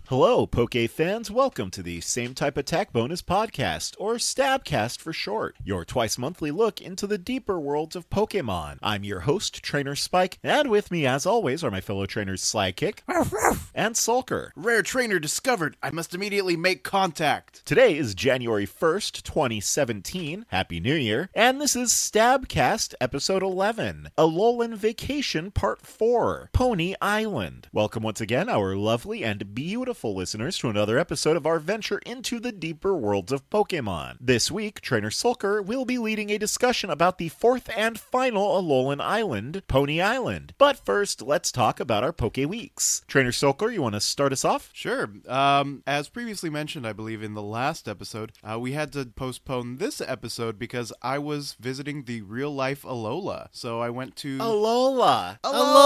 Hello, Poke fans. Welcome to the Same Type Attack Bonus Podcast, or Stabcast for short, your twice-monthly look into the deeper worlds of Pokemon. I'm your host, Trainer Spike, and with me, as always, are my fellow trainers Slykick and Sulker. Rare trainer discovered. I must immediately make contact. Today is January 1st, 2017. Happy New Year. And this is Stabcast Episode 11, Alolan Vacation Part 4, Pony Island. Welcome once again, our lovely and beautiful listeners, to another episode of our venture into the deeper worlds of Pokemon. This week, Trainer Sulker will be leading a discussion about the fourth and final Alolan Island, Pony Island. But first, let's talk about our Poke Weeks. Trainer Sulker, you want to start us off? Sure. As previously mentioned, I believe in the last episode, we had to postpone this episode because I was visiting the real-life Alola. So I went to... Alola!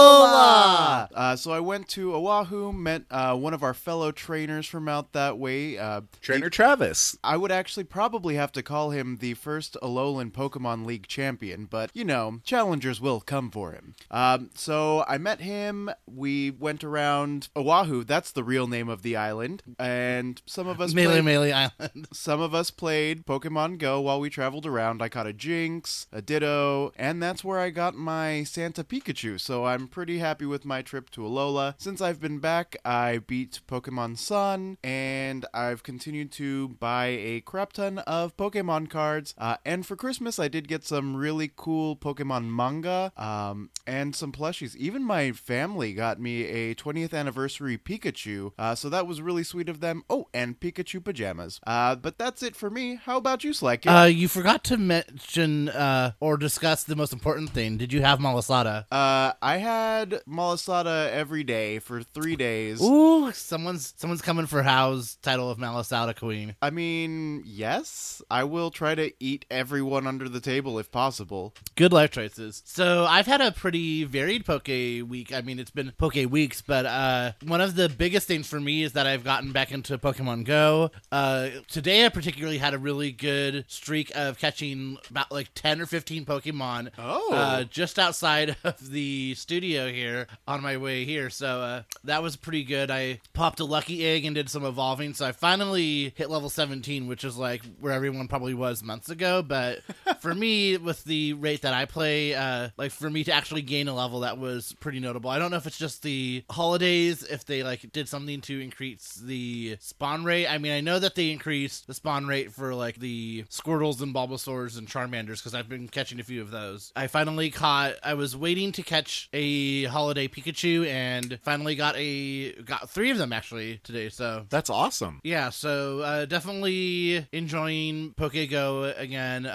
So I went to Oahu, met one of our fellow trainers from out that way. Trainer Travis. I would actually probably have to call him the first Alolan Pokemon League champion, but, you know, challengers will come for him. So I met him, we went around Oahu, that's the real name of the island, and some of us Melee Island. Some of us played Pokemon Go while we traveled around. I caught a Jinx, a Ditto, and that's where I got my Santa Pikachu, so I'm pretty happy with my trip to Alola. Since I've been back, I beat Pokemon Sun, and I've continued to buy a crap ton of Pokemon cards, and for Christmas I did get some really cool Pokemon manga, and some plushies. Even my family got me a 20th anniversary Pikachu, so that was really sweet of them. Oh, and Pikachu pajamas. But that's it for me. How about you, Slack? You forgot to mention or discuss the most important thing. Did you have Malasada? I had Malasada every day for 3 days. Ooh, someone's coming for How's title of Malasada Queen. I mean, yes. I will try to eat everyone under the table if possible. Good life choices. So I've had a pretty varied Poke week. I mean, it's been Poke weeks, but one of the biggest things for me is that I've gotten back into Pokemon Go. Today I particularly had a really good streak of catching about like 10 or 15 Pokemon just outside of the studio here on my way here. So that was pretty good. I popped a lucky egg and did some evolving, so I finally hit level 17, which is like where everyone probably was months ago. But for me, with the rate that I play, like for me to actually gain a level, that was pretty notable. I don't know if it's just the holidays, if they like did something to increase the spawn rate. I mean, I know that they increased the spawn rate for like the Squirtles and Bulbasaurs and Charmanders, because I've been catching a few of those. I was waiting to catch a holiday Pikachu, and finally got 3 of them actually today. So That's awesome. yeah, so definitely enjoying PokeGo again.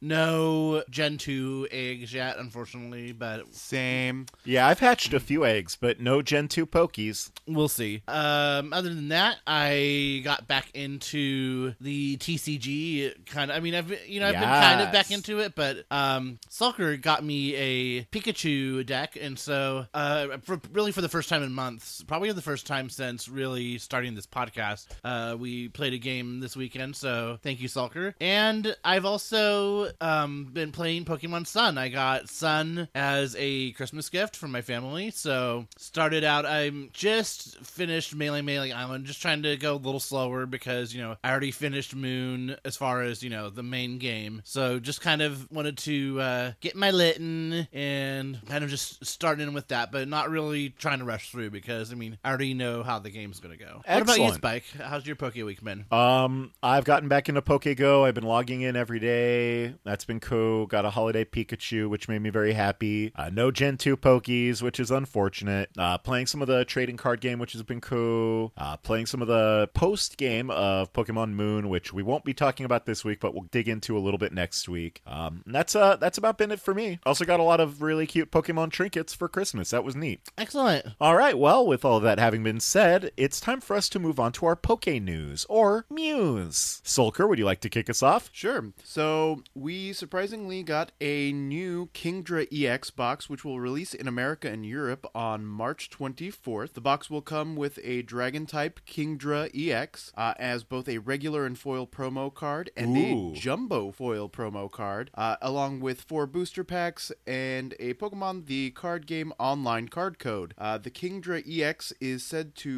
No Gen 2 eggs yet, unfortunately, but Same. Yeah, I've hatched a few eggs, but no Gen 2 Pokies. we'll see. Other than that, I got back into the TCG kind of. I mean, I've been kind of back into it, but Sulker got me a Pikachu deck, and so for the first time in months, probably the first time since really starting this podcast, we played a game this weekend. So thank you, Sulker. And I've also been playing Pokemon Sun. I got Sun as a Christmas gift from my family. So started out, I'm just finished Melee Island, just trying to go a little slower because, you know, I already finished Moon as far as, you know, the main game. So just kind of wanted to get my Litten and kind of just starting in with that, but not really trying to rush through because, I mean, I already know how the game's going to go. Excellent. What about you, Spike? How's your Poke Week been? I've gotten back into PokeGo. I've been logging in every day. That's been cool. Got a holiday Pikachu, which made me very happy. No Gen 2 Pokies, which is unfortunate. Playing some of the trading card game, which has been cool. Playing some of the post game of Pokemon Moon, which we won't be talking about this week, but we'll dig into a little bit next week. And that's about been it for me. Also got a lot of really cute Pokemon trinkets for Christmas. That was neat. Excellent. All right, well, with all of that having been said, it's time for us to move on to our Poke News, or Muse. Sulker, would you like to kick us off? Sure. So we surprisingly got a new Kingdra EX box, which will release in America and Europe on March 24th. The box will come with a Dragon-type Kingdra EX, as both a regular and foil promo card and a jumbo foil promo card, along with 4 booster packs and a Pokemon the Card Game Online card code. The Kingdra EX is said to channel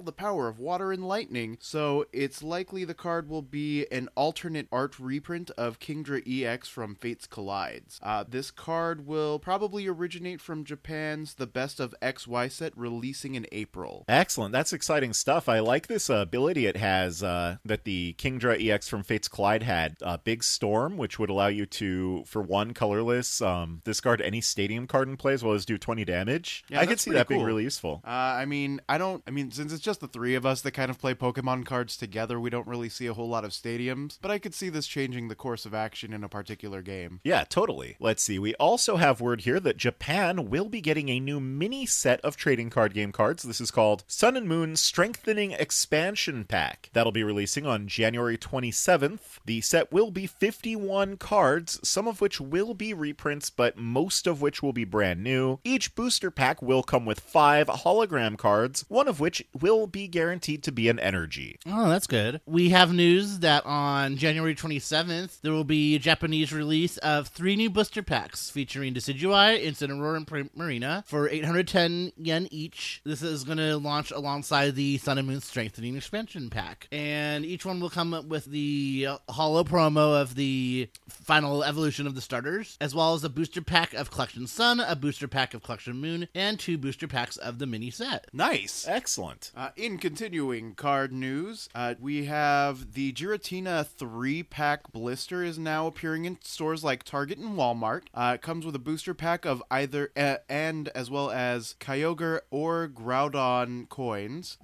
the power of water and lightning. So it's likely the card will be an alternate art reprint of Kingdra EX from Fates Collides. This card will probably originate from Japan's The Best of XY set releasing in April. Excellent. That's exciting stuff. I like this ability it has that the Kingdra EX from Fates Collide had. Big Storm, which would allow you to, for one, colorless, discard any stadium card in play as well as do 20 damage. Yeah, I could see that being really useful. Since it's just the three of us that kind of play Pokemon cards together, we don't really see a whole lot of stadiums, but I could see this changing the course of action in a particular game. Yeah, totally. Let's see. We also have word here that Japan will be getting a new mini set of trading card game cards. This is called Sun and Moon Strengthening Expansion Pack. That'll be releasing on January 27th. The set will be 51 cards, some of which will be reprints, but most of which will be brand new. Each booster pack will come with 5 hologram cards, one of which will be guaranteed to be an energy. Oh, that's good. We have news that on January 27th, there will be a Japanese release of 3 new booster packs featuring Decidueye, Incineroar, and Primarina for 810 yen each. This is going to launch alongside the Sun and Moon Strengthening Expansion Pack. And each one will come up with the holo promo of the final evolution of the starters, as well as a booster pack of Collection Sun, a booster pack of Collection Moon, and 2 booster packs of the mini set. Nice. Excellent. In continuing card news, we have the Giratina 3-pack blister is now appearing in stores like Target and Walmart. It comes with a booster pack of either and as well as Kyogre or Groudon coins.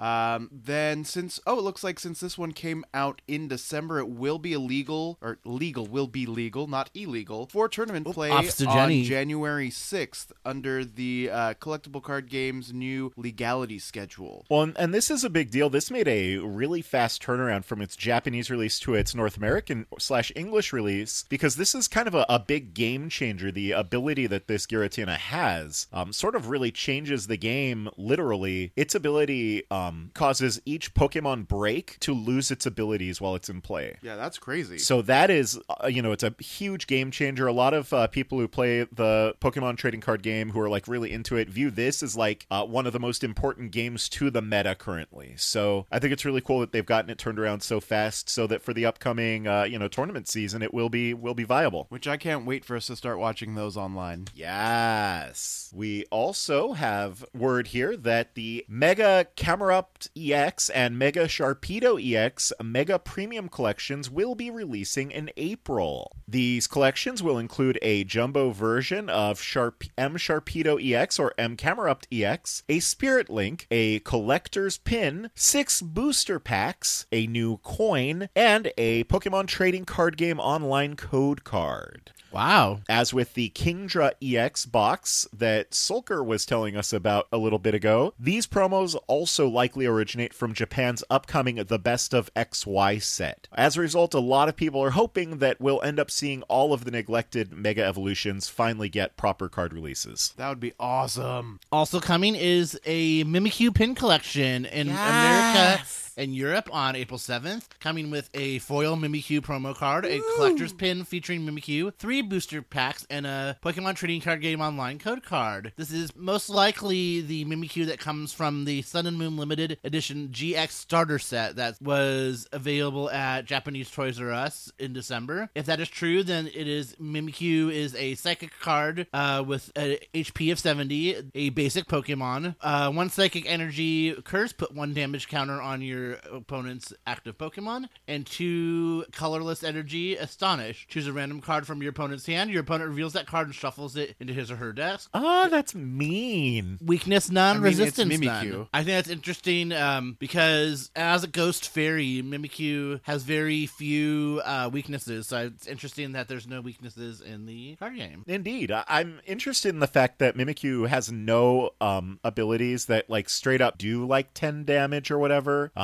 It looks like since this one came out in December, it will be legal, not illegal, for tournament play on January 6th under the Collectible Card Game's new legality schedule. Well, and this is a big deal. This made a really fast turnaround from its Japanese release to its North American / English release, because this is kind of a big game changer. The ability that this Giratina has sort of really changes the game, literally. Its ability causes each Pokemon break to lose its abilities while it's in play. Yeah, that's crazy. So that is, it's a huge game changer. A lot of people who play the Pokemon trading card game who are like really into it view this as like one of the most important games to the meta currently. So I think it's really cool that they've gotten it turned around so fast so that for the upcoming, tournament season, it will be viable. Which I can't wait for us to start watching those online. Yes. We also have word here that the Mega Camerupt EX and Mega Sharpedo EX Mega Premium collections will be releasing in April. These collections will include a jumbo version of M Sharpedo EX or M Camerupt EX, a Spirit Link, a collector's pin, 6 booster packs, a new coin, and a Pokemon Trading Card Game Online code card. Wow. As with the Kingdra EX box that Sulker was telling us about a little bit ago, these promos also likely originate from Japan's upcoming The Best of XY set. As a result, a lot of people are hoping that we'll end up seeing all of the neglected Mega Evolutions finally get proper card releases. That would be awesome. Also coming is a Mimikyu pin collection in America and Europe on April 7th, coming with a foil Mimikyu promo card, a collector's pin featuring Mimikyu, 3 booster packs, and a Pokemon Trading Card Game Online code card. This is most likely the Mimikyu that comes from the Sun and Moon Limited Edition GX starter set that was available at Japanese Toys R Us in December. If that is true, then it is Mimikyu is a psychic card with an HP of 70, a basic Pokemon, 1 psychic energy curse, put 1 damage counter on your opponent's active Pokemon, and 2 colorless energy astonish. Choose a random card from your opponent's hand. Your opponent reveals that card and shuffles it into his or her desk. Oh, that's mean. Weakness none, resistance it's none. Mimikyu. I think that's interesting because as a ghost fairy, Mimikyu has very few weaknesses, so it's interesting that there's no weaknesses in the card game. Indeed. I'm interested in the fact that Mimikyu has no abilities that like straight up do like 10 damage or whatever.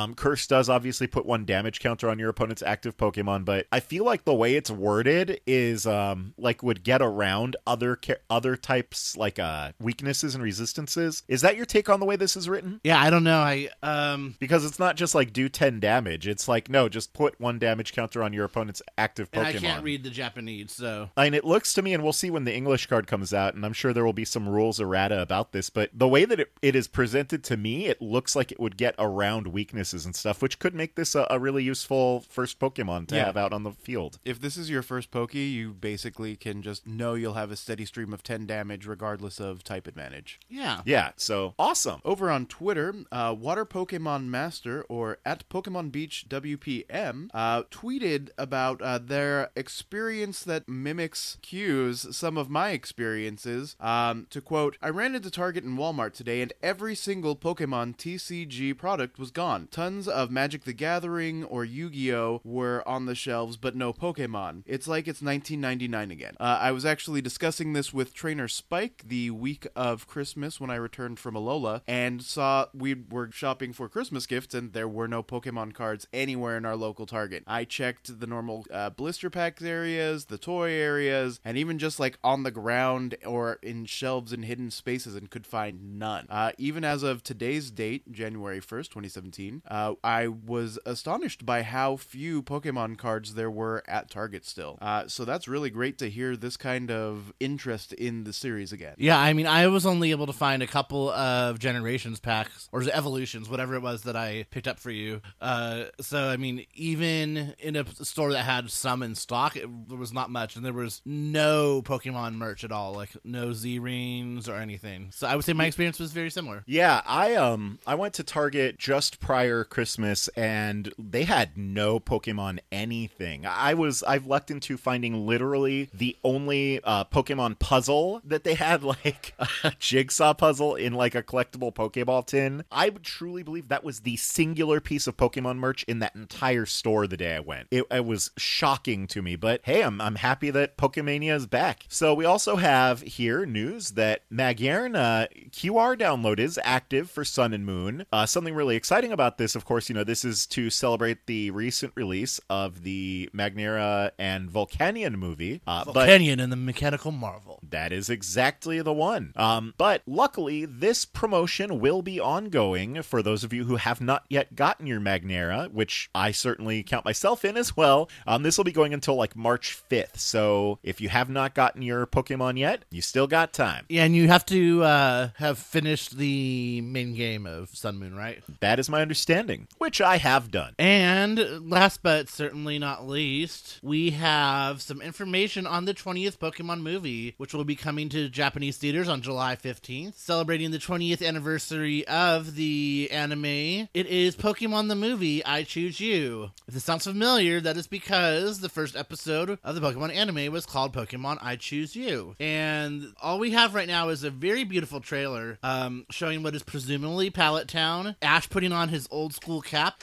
Curse does obviously put 1 damage counter on your opponent's active Pokemon, but I feel like the way it's worded is like would get around other types like weaknesses and resistances. Is that your take on the way this is written? Yeah, I don't know. Because it's not just like do 10 damage. It's like, no, just put 1 damage counter on your opponent's active Pokemon. And I can't read the Japanese, so. And it looks to me, and we'll see when the English card comes out, and I'm sure there will be some rules errata about this, but the way that it is presented to me, it looks like it would get around weaknesses and stuff, which could make this a really useful first Pokemon to have out on the field. If this is your first Poke, you basically can just know you'll have a steady stream of 10 damage regardless of type advantage. Yeah. Yeah, so awesome. Over on Twitter, Water Pokemon Master, or at Pokemon Beach WPM, tweeted about their experience that mimics cues some of my experiences. To quote, I ran into Target and Walmart today and every single Pokemon TCG product was gone. Tons of Magic the Gathering or Yu-Gi-Oh! Were on the shelves, but no Pokemon. It's like it's 1999 again. I was actually discussing this with Trainer Spike the week of Christmas when I returned from Alola, and saw we were shopping for Christmas gifts and there were no Pokemon cards anywhere in our local Target. I checked the normal blister packs areas, the toy areas, and even just like on the ground or in shelves in hidden spaces, and could find none. Even as of today's date, January 1st, 2017, I was astonished by how few Pokemon cards there were at Target still. So that's really great to hear this kind of interest in the series again. Yeah, I mean, I was only able to find a couple of Generations packs, or Evolutions, whatever it was that I picked up for you. So, I mean, even in a store that had some in stock, there was not much, and there was no Pokemon merch at all, like no Z-Rings or anything. So I would say my experience was very similar. Yeah, I went to Target just prior Christmas, and they had no Pokemon anything. I've lucked into finding literally the only Pokemon puzzle that they had, like a jigsaw puzzle in like a collectible Pokeball tin. I would truly believe that was the singular piece of Pokemon merch in that entire store the day I went. It was shocking to me, but hey, I'm happy that Pokemania is back. So we also have here news that Magyarna QR download is active for Sun and Moon. Something really exciting about this, of course, this is to celebrate the recent release of the Magnera and Volcanion movie. Volcanion and the Mechanical Marvel. That is exactly the one. But luckily, this promotion will be ongoing for those of you who have not yet gotten your Magnera, which I certainly count myself in as well. This will be going until like March 5th. So if you have not gotten your Pokemon yet, you still got time. Yeah, and you have to have finished the main game of Sun Moon, right? That is my understanding, which I have done. And last but certainly not least, we have some information on the 20th Pokemon movie, which will be coming to Japanese theaters on July 15th, celebrating the 20th anniversary of the anime. It is Pokemon the movie, I Choose You. If this sounds familiar, that is because the first episode of the Pokemon anime was called Pokemon I Choose You. And all we have right now is a very beautiful trailer showing what is presumably Pallet Town, Ash putting on his old school cap,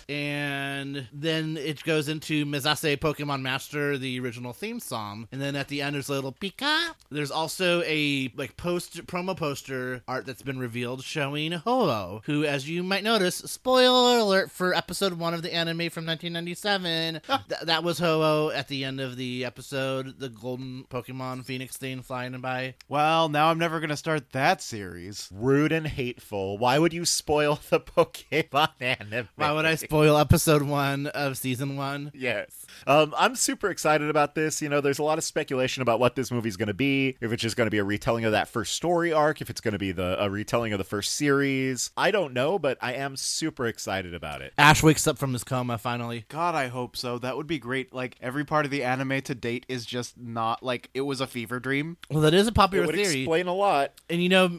and then it goes into Mezase Pokemon Master, the original theme song, and then at the end there's a little Pika. There's also a promo poster art that's been revealed showing Ho-Oh, who, as you might notice, spoiler alert for episode 1 of the anime from 1997, that was Ho-Oh at the end of the episode, the golden Pokemon Phoenix thing flying by. Well, now I'm never going to start that series. Rude and hateful. Why would you spoil the Pokemon anime? Why would I spoil episode 1 of season 1? Yes. I'm super excited about this. There's a lot of speculation about what this movie's going to be, if it's just going to be a retelling of that first story arc, if it's going to be a retelling of the first series. I don't know, but I am super excited about it. Ash wakes up from his coma, finally. God, I hope so. That would be great. Like, every part of the anime to date is just not, like, it was a fever dream. Well, that is a popular It would theory. explain a lot. And,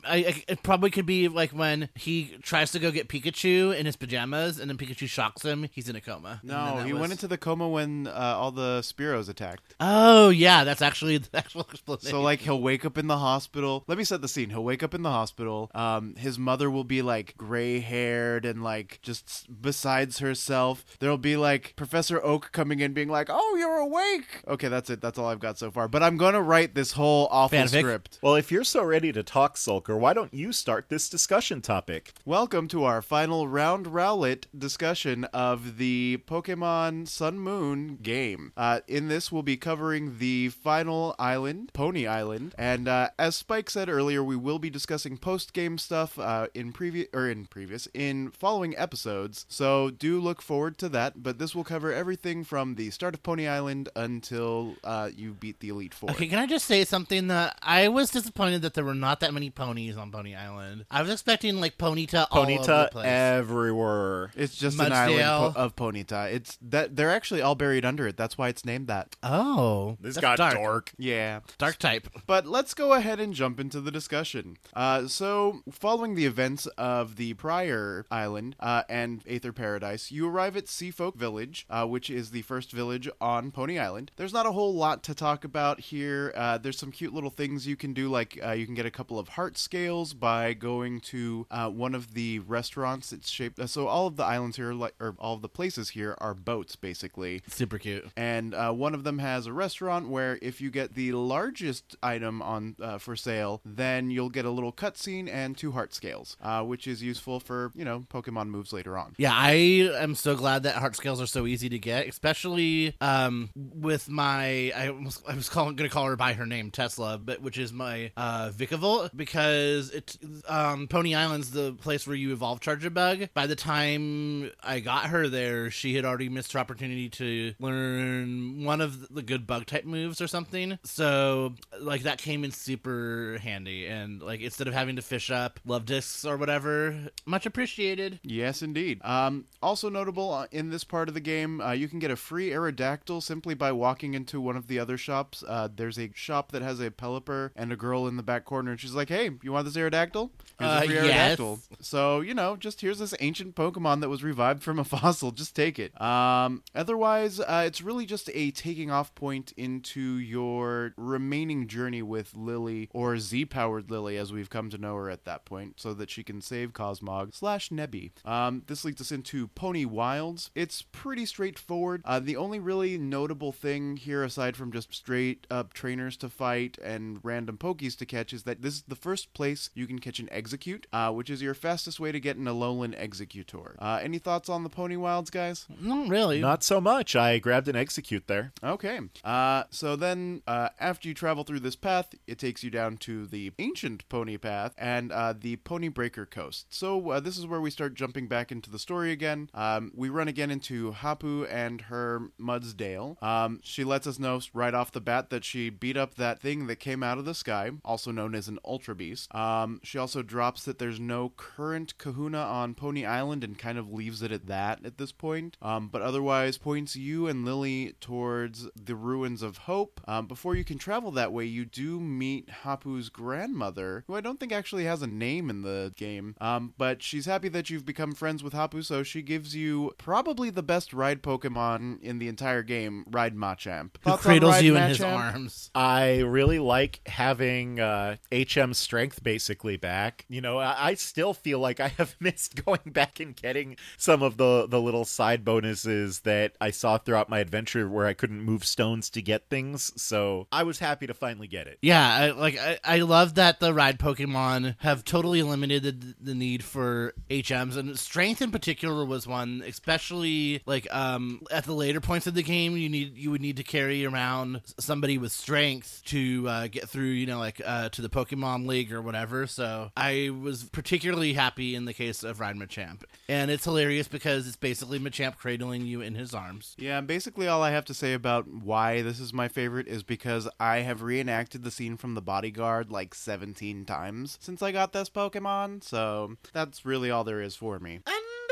it probably could be, like, when he tries to go get Pikachu in his pajamas, and then Pikachu shocks him, he's in a coma. No, he went into the coma when all the Spearows attacked. Oh, yeah, that's actually the actual explanation. So, like, he'll wake up in the hospital. Let me set the scene. He'll wake up in the hospital. His mother will be, like, gray-haired and, like, just besides herself. There'll be, like, Professor Oak coming in being like, oh, you're awake! Okay, that's it. That's all I've got so far. But I'm gonna write this whole awful Fanfic? script. Well, if you're so ready to talk, Sulker, why don't you start this discussion topic? Welcome to our final round rowlet pilot discussion of the Pokemon Sun Moon game. In this, we'll be covering the final island, Pony Island, and as Spike said earlier, we will be discussing post-game stuff in following episodes, so do look forward to that, but this will cover everything from the start of Pony Island until you beat the Elite Four. Okay, can I just say something? That I was disappointed that there were not that many ponies on Pony Island. I was expecting like Ponyta all over the place. Everywhere. It's just Mudsdale. an island of Ponyta. It's that they're actually all buried under it. That's why it's named that. Oh, This that's got dark. dark. Yeah. Dark type. But let's go ahead and jump into the discussion. So, following the events of the prior island and Aether Paradise, you arrive at Seafolk Village, which is the first village on Pony Island. There's not a whole lot to talk about here. There's some cute little things you can do, like you can get a couple of heart scales by going to one of the restaurants. It's shaped so all of the islands here, or all of the places here, are boats basically. Super cute. And one of them has a restaurant where if you get the largest item on for sale, then you'll get a little cutscene and 2 heart scales, which is useful for, Pokemon moves later on. Yeah, I am so glad that heart scales are so easy to get, especially with my I was going to call her by her name, Tesla, but which is my Vikavolt, because it's Pony Island's the place where you evolve Charjabug. By the time I got her there, she had already missed her opportunity to learn one of the good bug type moves or something. So like that came in super handy, and like instead of having to fish up love discs or whatever, much appreciated. Yes, indeed. Also notable in this part of the game, you can get a free Aerodactyl simply by walking into one of the other shops. There's a shop that has a Pelipper and a girl in the back corner, and she's like, "Hey, you want this Aerodactyl? Here's a free Aerodactyl." Yes. So, just here's this ancient Pokemon that was revived from a fossil. Just take it. Otherwise, it's really just a taking off point into your remaining journey with Lily, or Z-powered Lily, as we've come to know her at that point, so that she can save Cosmog/Nebby. This leads us into Pony Wilds. It's pretty straightforward. The only really notable thing here, aside from just straight up trainers to fight and random Pokies to catch, is that this is the first place you can catch an Execute, which is your fastest way to get an Alolan Executor. Any thoughts on the Pony Wilds, guys? Not really. Not so much. I grabbed an Execute there. Okay. So then, after you travel through this path, it takes you down to the ancient Pony Path and the Pony Breaker Coast. So this is where we start jumping back into the story again. We run again into Hapu and her Mudsdale. She lets us know right off the bat that she beat up that thing that came out of the sky, also known as an Ultra Beast. She also drops that there's no current Kahuna on Pony Island and kind of leaves it at that at this point. But otherwise points you and Lily towards the Ruins of Hope. Before you can travel that way, you do meet Hapu's grandmother, who I don't think actually has a name in the game. But she's happy that you've become friends with Hapu, so she gives you probably the best ride Pokemon in the entire game, Ride Machamp. Who Thoughts on cradles Ride you in his Machamp? arms. I really like having HM strength basically back. I still feel like I have missed going back and getting some of the little side bonuses that I saw throughout my adventure where I couldn't move stones to get things. So I was happy to finally get it. Yeah, I love that the ride Pokemon have totally eliminated the need for HMs, and strength in particular was one, especially like at the later points of the game, you would need to carry around somebody with strength to get through, to the Pokemon League or whatever. So I was particularly happy in the case of Ride Machamp, and it's hilarious because it's basically Machamp cradling you in his arms. Yeah, basically all I have to say about why this is my favorite is because I have reenacted the scene from The Bodyguard like 17 times since I got this Pokemon, so that's really all there is for me.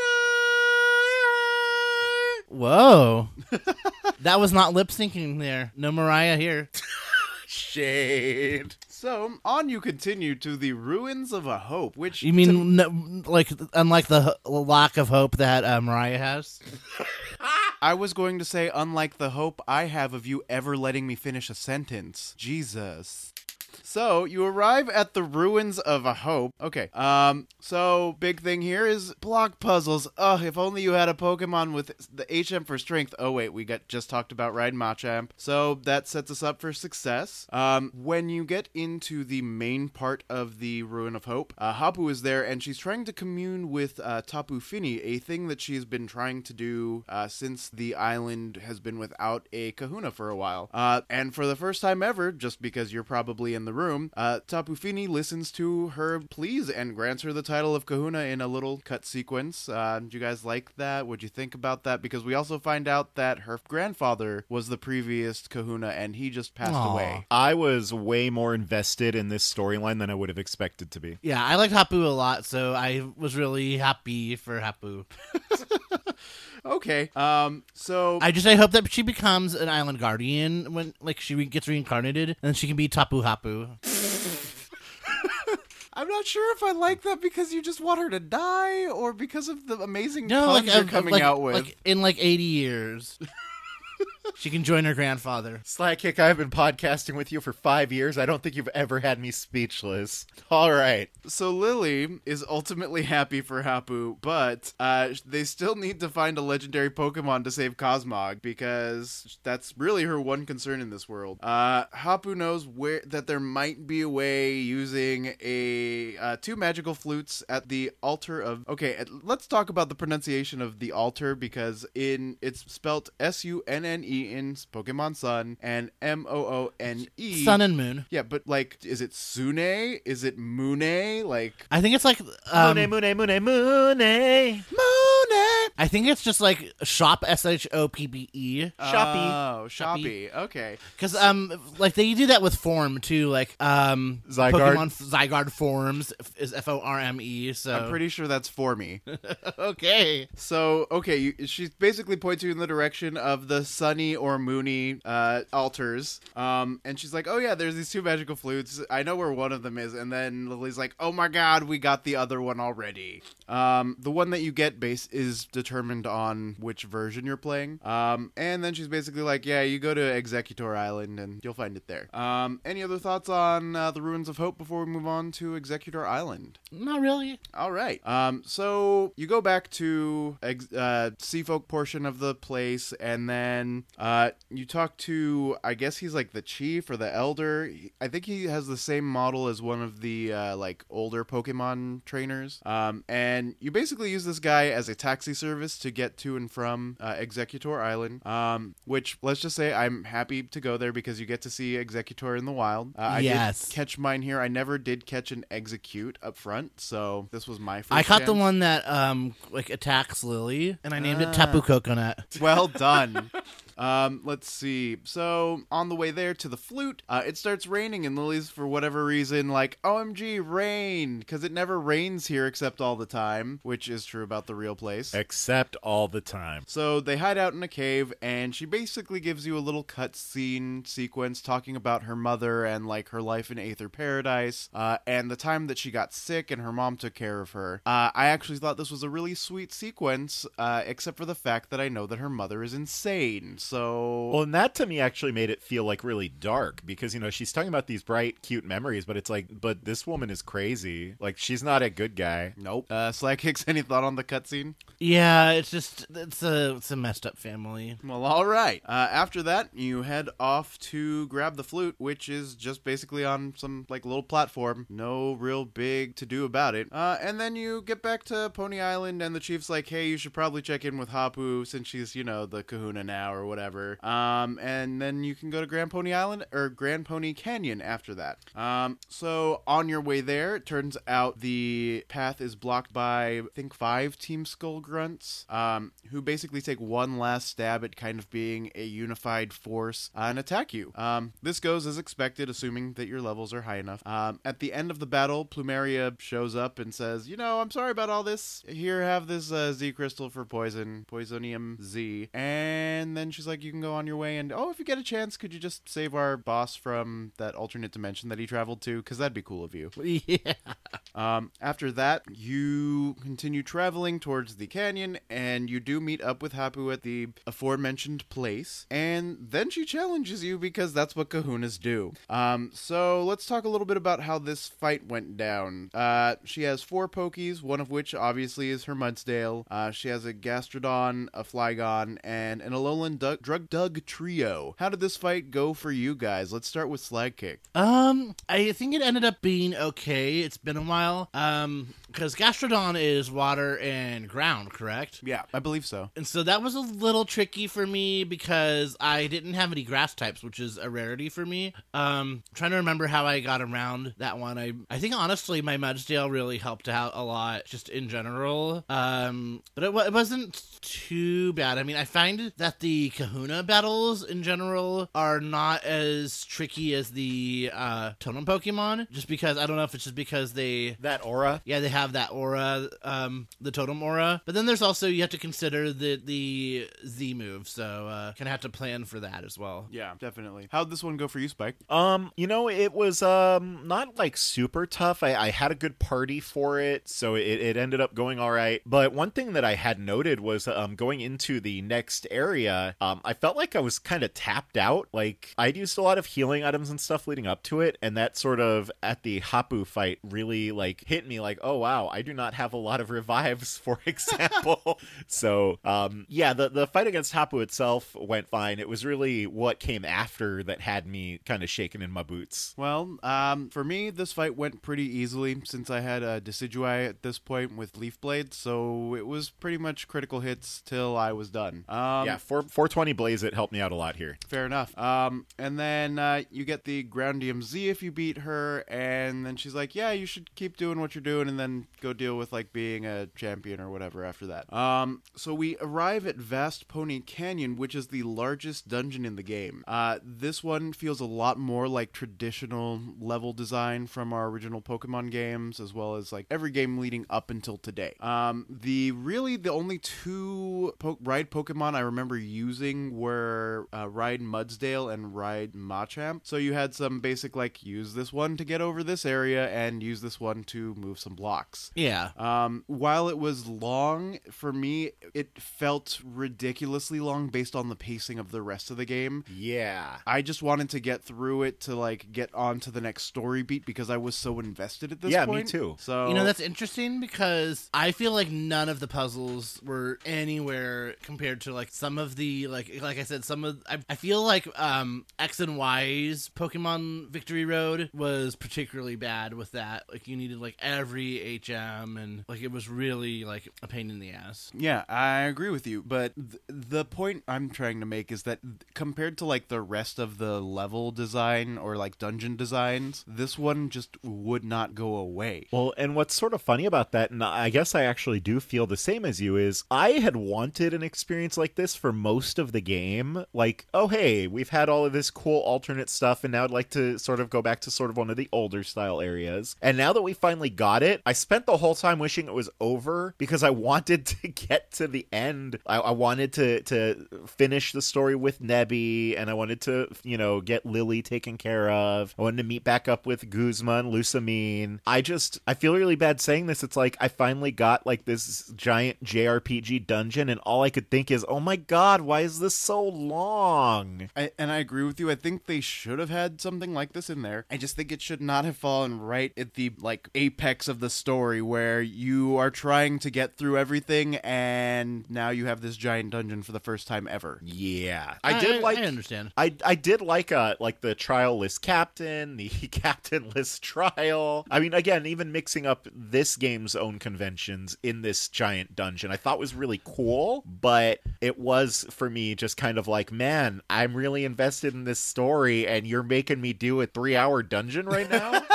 Whoa. That was not lip syncing there. No Mariah here. Shade. So, on you continue to the Ruins of a Hope, which... You mean, unlike the lack of hope that Mariah has? I was going to say, unlike the hope I have of you ever letting me finish a sentence. Jesus. So you arrive at the ruins of a hope. Okay. So big thing here is block puzzles. Ugh, if only you had a Pokemon with the HM for strength. Oh wait, we just talked about riding Machamp. So that sets us up for success. When you get into the main part of the Ruin of Hope, Hapu is there and she's trying to commune with Tapu Fini, a thing that she's been trying to do since the island has been without a kahuna for a while. And for the first time ever, just because you're probably in the room, Tapu Fini listens to her pleas and grants her the title of kahuna in a little cut sequence. Do you guys like that? What'd you think about that? Because we also find out that her grandfather was the previous kahuna and he just passed away. I was way more invested in this storyline than I would have expected to be. Yeah, I liked Hapu a lot, so I was really happy for Hapu. Okay. So I hope that she becomes an island guardian when she gets reincarnated, and then she can be Tapu Hapu. I'm not sure if I like that because you just want her to die or because of the amazing puns you're coming out with. In 80 years. She can join her grandfather. Slackkick, I've been podcasting with you for 5 years. I don't think you've ever had me speechless. All right. So Lily is ultimately happy for Hapu, but they still need to find a legendary Pokemon to save Cosmog because that's really her one concern in this world. Hapu knows that there might be a way using two magical flutes at the altar of... Okay, let's talk about the pronunciation of the altar because it's spelt S-U-N-N-E in Pokemon Sun and M-O-O-N-E. Sun and Moon. Yeah, but is it Sune? Is it Mune? I think it's Mune. I think it's just shop S-H-O-P-P-E. Shoppy. Oh, Shoppy. Okay. Because they do that with form too. Zygarde. Pokemon Zygarde forms is F-O-R-M-E. So I'm pretty sure that's for me. Okay. So she basically points you in the direction of the Sunny or Moony altars. And she's like, oh yeah, there's these two magical flutes. I know where one of them is. And then Lily's like, oh my god, we got the other one already. The one that you get is determined on which version you're playing. And then she's basically like, yeah, you go to Executor Island and you'll find it there. Any other thoughts on the Ruins of Hope before we move on to Executor Island? Not really. All right. So you go back to Seafolk portion of the place, and then you talk to, I guess he's like the chief or the elder. I think he has the same model as one of the older Pokemon trainers. And you basically use this guy as a taxi service to get to and from Executor Island, which, let's just say, I'm happy to go there because you get to see Executor in the wild. Yes. I did catch mine here. I never did catch an Execute up front, so this was my first I caught chance. the one that attacks Lily, and I named it Tapu Coconut. Well done. Let's see. So on the way there to the flute, it starts raining, and Lily's, for whatever reason, like, OMG, rain, because it never rains here except all the time, which is true about the real place. Except all the time. So they hide out in a cave, and she basically gives you a little cutscene sequence talking about her mother and her life in Aether Paradise, and the time that she got sick and her mom took care of her. I actually thought this was a really sweet sequence, except for the fact that I know that her mother is insane. So well, and that to me actually made it feel really dark because she's talking about these bright, cute memories, but it's but this woman is crazy. She's not a good guy. Nope. Slackkicks, any thought on the cutscene? Yeah, it's a messed up family. Well, all right. After that, you head off to grab the flute, which is just basically on some little platform. No real big to do about it. And then you get back to Pony Island, and the chief's like, "Hey, you should probably check in with Hapu since she's the Kahuna now or whatever." And then you can go to Grand Pony Island or Grand Pony Canyon after that. So on your way there, it turns out the path is blocked by, I think, 5 Team Skull Grunts, who basically take one last stab at kind of being a unified force and attack you. This goes as expected, assuming that your levels are high enough. At the end of the battle, Plumeria shows up and says, I'm sorry about all this. Here, have this Z crystal for poison, Poisonium Z. And then she's like, you can go on your way, and if you get a chance, could you just save our boss from that alternate dimension that he traveled to? Because that'd be cool of you. Yeah. After that, you continue traveling towards the Canyon, and you do meet up with Hapu at the aforementioned place, and then she challenges you because that's what kahunas do. So let's talk a little bit about how this fight went down. She has 4 Pokies, one of which obviously is her Mudsdale. She has a Gastrodon, a Flygon, and an Alolan Drug trio. How did this fight go for you guys? Let's start with Slagkick. I think it ended up being okay. It's been a while. Because Gastrodon is water and ground, correct? Yeah, I believe so. And so that was a little tricky for me because I didn't have any grass types, which is a rarity for me. Trying to remember how I got around that one. I think honestly my Mudsdale really helped out a lot just in general. But it wasn't too bad. I mean, I find that the Kahuna battles in general are not as tricky as the Totem Pokemon, just because I don't know if it's just because that aura. Yeah, they have that aura, the Totem aura. But then there's also, you have to consider the Z move, so kind of have to plan for that as well. Yeah, definitely. How'd this one go for you, Spike? It was not like super tough. I had a good party for it, so it ended up going all right. But one thing that I had noted was going into the next area, I felt like I was kind of tapped out. Like, I'd used a lot of healing items and stuff leading up to it, and that sort of, at the Hapu fight, really, like, hit me like, oh, wow, I do not have a lot of revives, for example. So, the fight against Hapu itself went fine. It was really what came after that had me kind of shaken in my boots. Well, for me, this fight went pretty easily since I had a Decidueye at this point with Leaf Blade, so it was pretty much critical hits till I was done. 420 Blaze It helped me out a lot here. Fair enough. And then you get the Groundium Z if you beat her, and then she's like, yeah, you should keep doing what you're doing, and then go deal with, like, being a champion or whatever after that. So we arrive at Vast Pony Canyon, which is the largest dungeon in the game. This one feels a lot more like traditional level design from our original Pokemon games, as well as, like, every game leading up until today. The only 2 ride Pokemon I remember using were Ride Mudsdale and Ride Machamp. So you had some basic, like, use this one to get over this area and use this one to move some blocks. Yeah. While it was long, for me, it felt ridiculously long based on the pacing of the rest of the game. Yeah. I just wanted to get through it to, like, get on to the next story beat because I was so invested at this point. Yeah, me too. So, that's interesting because I feel like none of the puzzles were anywhere compared to, like, some of the, like I said, I feel like X and Y's Pokemon Victory Road was particularly bad with that. Like, you needed, like, every HM, and, like, it was really, like, a pain in the ass. Yeah, I agree with you, but the point I'm trying to make is that compared to, like, the rest of the level design or, like, dungeon designs, this one just would not go away. Well, and what's sort of funny about that, and I guess I actually do feel the same as you, is I had wanted an experience like this for most of the game. Like, oh, hey, we've had all of this cool alternate stuff, and now I'd like to sort of go back to sort of one of the older style areas. And now that we finally got it, I spent the whole time wishing it was over because I wanted to get to the end. I wanted to finish the story with Nebby, and I wanted to, get Lily taken care of. I wanted to meet back up with Guzma and Lusamine. I feel really bad saying this. It's like I finally got, like, this giant JRPG dungeon, and all I could think is, oh my god, why is this so long? And I agree with you. I think they should have had something like this in there. I just think it should not have fallen right at the, like, apex of the story where you are trying to get through everything and now you have this giant dungeon for the first time ever. Yeah. I understand. I did like the trial list captain, the captain list trial. I mean, again, even mixing up this game's own conventions in this giant dungeon, I thought was really cool, but it was, for me, just kind of like, man, I'm really invested in this story and you're making me do a 3-hour dungeon right now?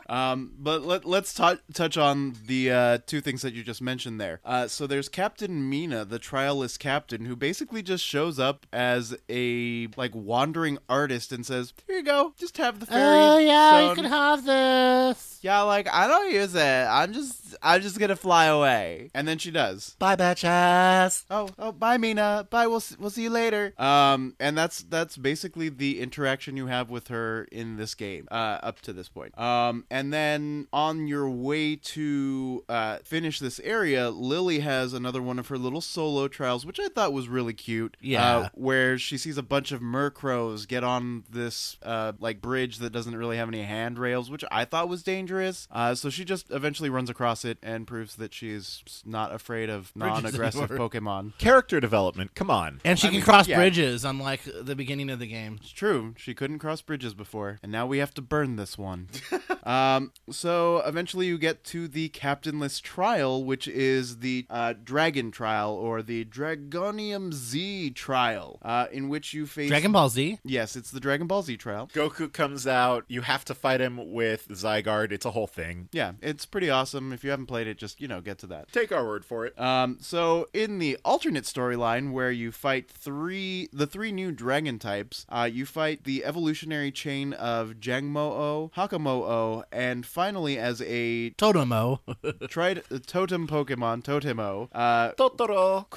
But let's touch on the 2 things that you just mentioned there. So there's Captain Mina, the trialist captain, who basically just shows up as a, like, wandering artist and says, here you go, just have the fairy. Oh, yeah, shown. you can have this. Yeah, like, I don't use it. I'm just gonna fly away. And then she does. Bye, bitches. Oh, bye, Mina. Bye, we'll see you later. And that's basically the interaction you have with her in this game, up to this point. And And then on your way to finish this area, Lily has another one of her little solo trials, which I thought was really cute. Yeah. Where she sees a bunch of Murkrows get on this like bridge that doesn't really have any handrails, which I thought was dangerous. So she just eventually runs across it and proves that she's not afraid of non-aggressive anymore. Pokemon. Character development, come on. And she can cross bridges, unlike the beginning of the game. It's true. She couldn't cross bridges before, and now we have to burn this one. So eventually you get to the captainless trial, which is the Dragon Trial, or the Dragonium Z Trial, in which you face... Dragon Ball Z? Yes, it's the Dragon Ball Z Trial. Goku comes out, you have to fight him with Zygarde, it's a whole thing. Yeah, it's pretty awesome. If you haven't played it, just, get to that. Take our word for it. So in the alternate storyline where you fight the three new dragon types, you fight the evolutionary chain of Jangmo-o, Hakamo'o, and finally as a Totomo. totem Pokemon, Totemo, Totoro.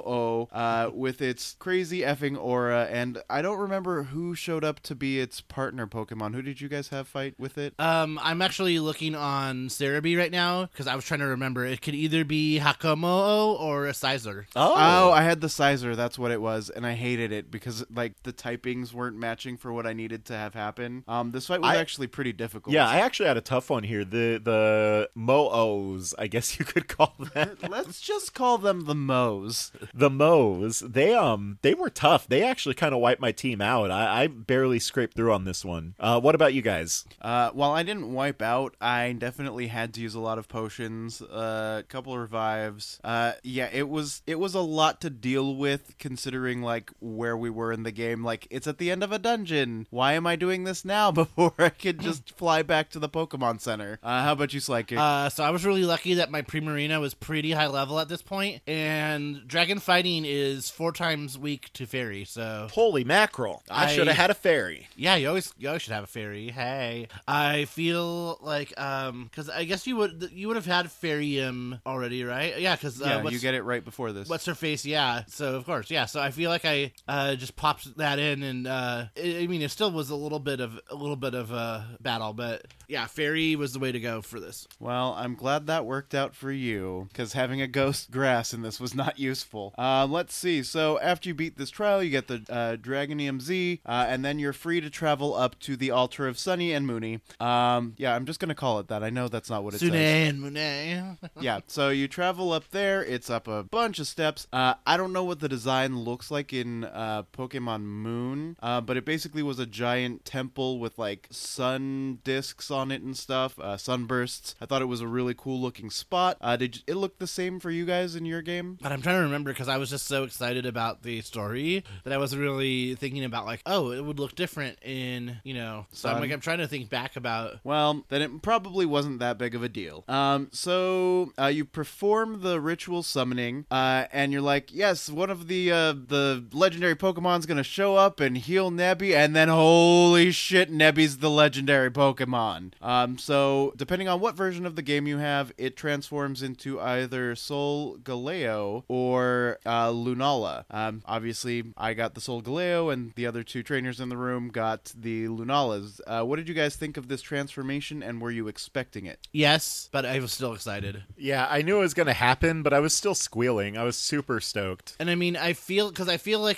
Komo-o, with its crazy effing aura, and I don't remember who showed up to be its partner Pokemon. Who did you guys have fight with it? I'm actually looking on Cerebi right now because I was trying to remember. It could either be Hakomo or a Sizer. Oh, I had the Sizer, that's what it was, and I hated it because like the typings weren't matching for what I needed to have happen. This fight was actually pretty difficult. Yeah, I actually had a tough one here. The Mo-Os, I guess you could call them. Let's just call them the Moes. The Moes, they were tough. They actually kind of wiped my team out. I barely scraped through on this one. What about you guys? While I didn't wipe out, I definitely had to use a lot of potions, a couple of revives. Yeah, it was a lot to deal with considering like where we were in the game. Like, it's at the end of a dungeon. Why am I doing this now before I could just fly back to the Pokemon Center? How about you, Psychic? So I was really lucky that my Primarina was pretty high level at this point, and dragon fighting is 4 times weak to fairy, so... Holy mackerel. I should have had a fairy. Yeah, you always should have a fairy. Hey. I feel like, because I guess you would have had Fairium already, right? Yeah, because... you get it right before this. What's her face? Yeah, so of course, yeah. So I feel like I just popped that in, and it still was a little bit of a battle, but yeah, fairy was the way to go for this. Well, I'm glad that worked out for you, because having a ghost grass in this was not useful. Let's see. So after you beat this trial, you get the Dragonium Z, and then you're free to travel up to the altar of Sunny and Moony. Yeah, I'm just gonna call it that. I know that's not what it Sune says. and Moone. Yeah, so you travel up there. It's up a bunch of steps. I don't know what the design looks like in Pokemon Moon, but it basically was a giant temple with like sun discs on it and stuff, sunbursts. I thought it was a really cool looking spot. Did it look the same for you guys in your game? But I'm trying to remember because I was just so excited about the story that I wasn't really thinking about like, oh, it would look different in, So I'm trying to think back about. Well, then it probably wasn't that big of a deal. So you perform the ritual summoning, and you're like, yes, one of the legendary Pokemon's gonna show up and heal Nebby, and then holy shit, Nebby's the legendary Pokemon. So depending on what version of the game you have, it transforms into either Solgaleo or Lunala. Obviously, I got the Solgaleo, and the other 2 trainers in the room got the Lunalas. What did you guys think of this transformation, and were you expecting it? Yes, but I was still excited. Yeah, I knew it was going to happen, but I was still squealing. I was super stoked. And I mean, I feel like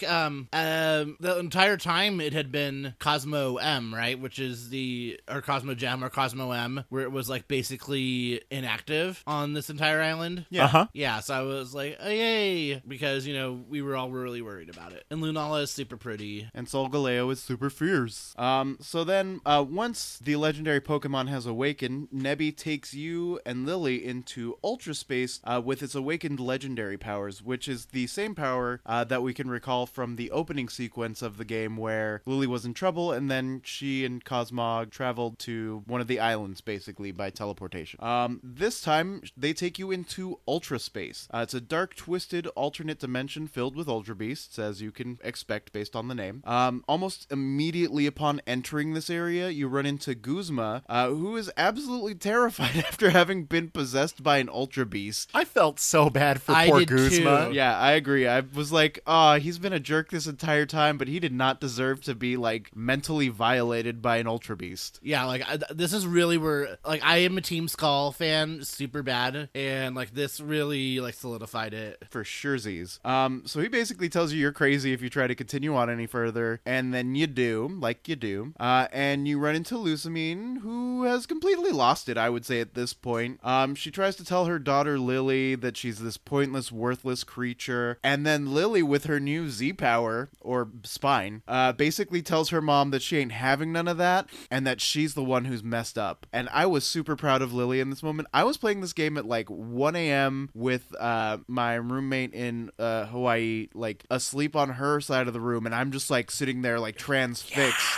the entire time it had been Cosmo M, right? Which is or Cosmo Gem or Cosmo M, where it was like basically inactive on this entire island. Yeah. Uh-huh. Yeah, so I was like, oh, yay, because, we were all really worried about it. And Lunala is super pretty. And Solgaleo is super fierce. So then, once the legendary Pokemon has awakened, Nebby takes you and Lily into Ultra Space with its awakened legendary powers, which is the same power that we can recall from the opening sequence of the game where Lily was in trouble and then she and Cosmog traveled to one of the islands, basically, by teleportation. This time, they take you into Ultra Space. It's a dark, twisted, alternate dimension filled with Ultra Beasts, as you can expect based on the name. Almost immediately upon entering this area, you run into Guzma, who is absolutely terrified after having been possessed by an Ultra Beast. I felt so bad for I poor did Guzma. too. Yeah, I agree. I was like, he's been a jerk this entire time, but he did not deserve to be, like, mentally violated by an Ultra Beast. Yeah, like, this this is really where, like, I am a Team Skull fan, super bad, and, like, this really, like, solidified it. For surezies. So he basically tells you you're crazy if you try to continue on any further, and then you do, like you do, and you run into Lusamine, who has completely lost it, I would say, at this point. She tries to tell her daughter Lily that she's this pointless, worthless creature, and then Lily, with her new Z-Power, or Spine, basically tells her mom that she ain't having none of that, and that she's the one who's messed up. And I was super proud of Lily in this moment. I was playing this game at like 1 a.m. with my roommate in Hawaii, like asleep on her side of the room, and I'm just like sitting there like transfixed.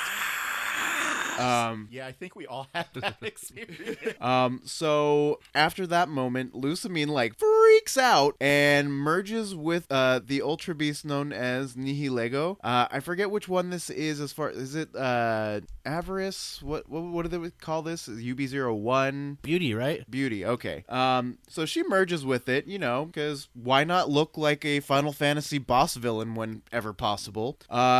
Yeah, I think we all had that experience. So after that moment, Lusamine like freaks out and merges with the Ultra Beast known as Nihilego. I forget which one this is. As far is it Avarice? What do they call this? UB01 Beauty, right? Beauty. Okay. So she merges with it, you know, because why not look like a Final Fantasy boss villain whenever possible?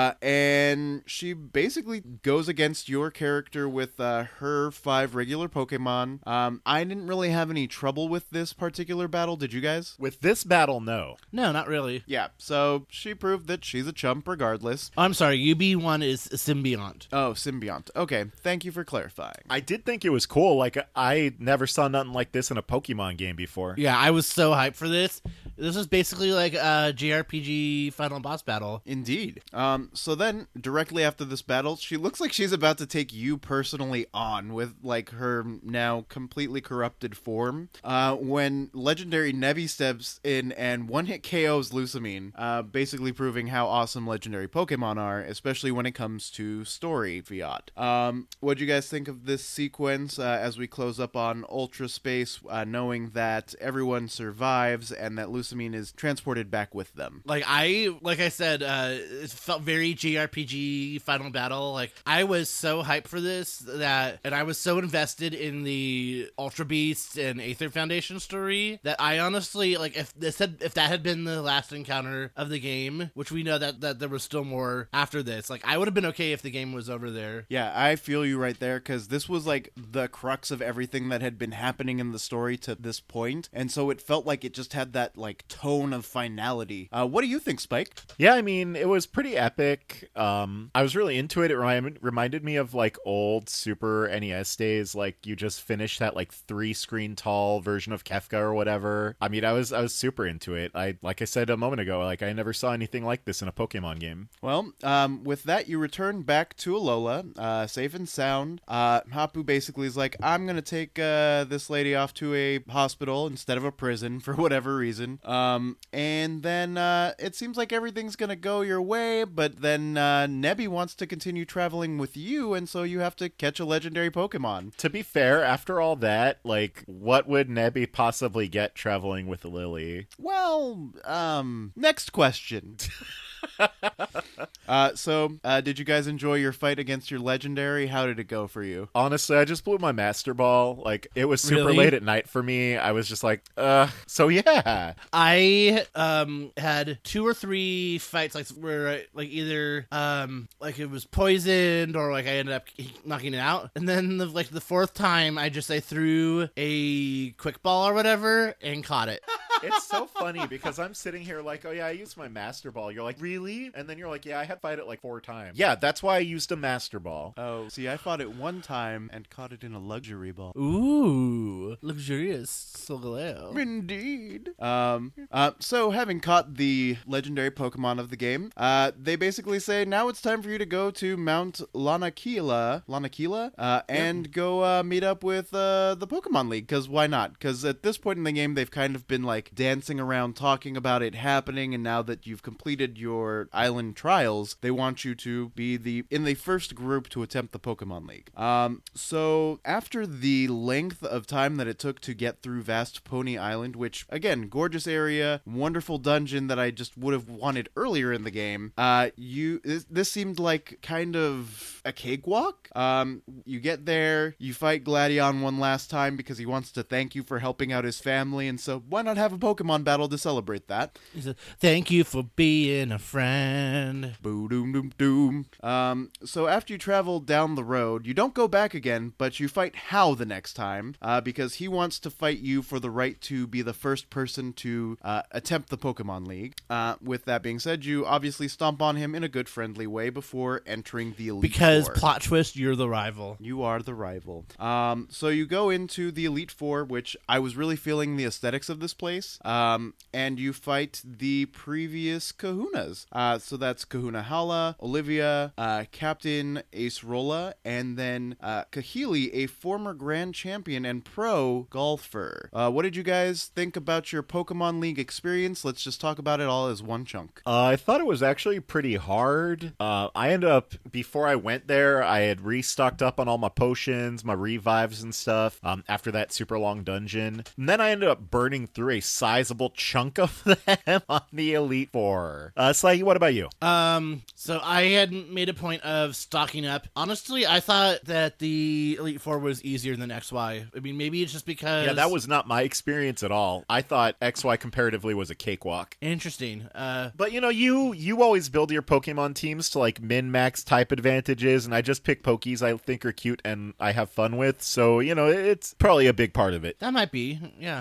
And she basically goes against your character with her 5 regular Pokemon. I didn't really have any trouble with this particular battle. Did you guys? With this battle, no. No, not really. Yeah, so she proved that she's a chump regardless. Oh, I'm sorry, UB1 is Symbiont. Oh, Symbiont. Okay, thank you for clarifying. I did think it was cool. Like, I never saw nothing like this in a Pokemon game before. Yeah, I was so hyped for this. This is basically like a JRPG final boss battle. Indeed. So then, directly after this battle, she looks like she's about to take you personally on with, like, her now completely corrupted form. When legendary Nebby steps in and one-hit KOs Lusamine, basically proving how awesome legendary Pokemon are, especially when it comes to story fiat. What'd you guys think of this sequence as we close up on Ultra Space, knowing that everyone survives and that Lusamine is transported back with them? Like I said, it felt very JRPG final battle. Like, I was so hyped for this and I was so invested in the Ultra Beast and Aether Foundation story that I honestly, like, if that had been the last encounter of the game, which we know that there was still more after this, like, I would have been okay if the game was over there. Yeah, I feel you right there, because this was like the crux of everything that had been happening in the story to this point, and so it felt like it just had that like tone of finality. What do you think, Spike? Yeah, I mean, it was pretty epic. I was really into it. It reminded me of like old Super NES days, like you just finished that like 3-screen tall version of Kefka or whatever. I mean, I was super into it. Like I said a moment ago, like I never saw anything like this in a Pokemon game. Well, with that, you return back to Alola, safe and sound. Hapu basically is like, I'm gonna take this lady off to a hospital instead of a prison for whatever reason. And then it seems like everything's gonna go your way, but then Nebby wants to continue traveling with you, and so you have to catch a legendary Pokemon. To be fair, after all that, like, what would Nebby possibly get traveling with Lily? Well, next question. So, did you guys enjoy your fight against your legendary? How did it go for you? Honestly, I just blew my Master Ball. Like, it was super Really? late at night for me. I was just like, so yeah. I had 2 or 3 fights like where like either like it was poisoned or like I ended up knocking it out, and then the 4th time I threw a quick ball or whatever and caught it. It's so funny because I'm sitting here like, oh yeah, I used my Master Ball. You're like, really? And then you're like, yeah, I had to fight it like 4 times. Yeah, that's why I used a Master Ball. Oh, see, I fought it 1 time and caught it in a luxury ball. Ooh, luxurious Solgaleo. Indeed. So having caught the legendary Pokemon of the game, they basically say, now it's time for you to go to Mount Lanakila, and go meet up with the Pokemon League, because why not? Because at this point in the game, they've kind of been like dancing around talking about it happening, and now that you've completed your island trials, they want you to be in the first group to attempt the Pokemon League. So after the length of time that it took to get through Vast Pony Island, which again, gorgeous area, wonderful dungeon that I just would have wanted earlier in the game, this seemed like kind of a cakewalk. You get there, you fight Gladion one last time because he wants to thank you for helping out his family, and so why not have a Pokemon battle to celebrate that. He said, "Thank you for being a friend." Boo doom doom doom. So after you travel down the road, you don't go back again, but you fight Hal the next time, because he wants to fight you for the right to be the first person to attempt the Pokemon League. With that being said, you obviously stomp on him in a good friendly way before entering the Elite Because Four. plot twist, you're the rival. You are the rival. So you go into the Elite Four, which I was really feeling the aesthetics of this place, and you fight the previous Kahunas. So that's Kahuna Hala, Olivia, Captain Acerola, and then Kahili, a former grand champion and pro golfer. What did you guys think about your Pokemon League experience? Let's just talk about it all as one chunk. I thought it was actually pretty hard. I ended up, before I went there, I had restocked up on all my potions, my revives and stuff, after that super long dungeon. And then I ended up burning through a sizable chunk of them on the Elite Four. Slaggy, what about you? So I had made a point of stocking up. Honestly, I thought that the Elite Four was easier than XY. I mean, maybe it's just because... Yeah, that was not my experience at all. I thought XY comparatively was a cakewalk. Interesting. But you always build your Pokemon teams to like min-max type advantages, and I just pick Pokies I think are cute and I have fun with, so it's probably a big part of it. That might be, yeah.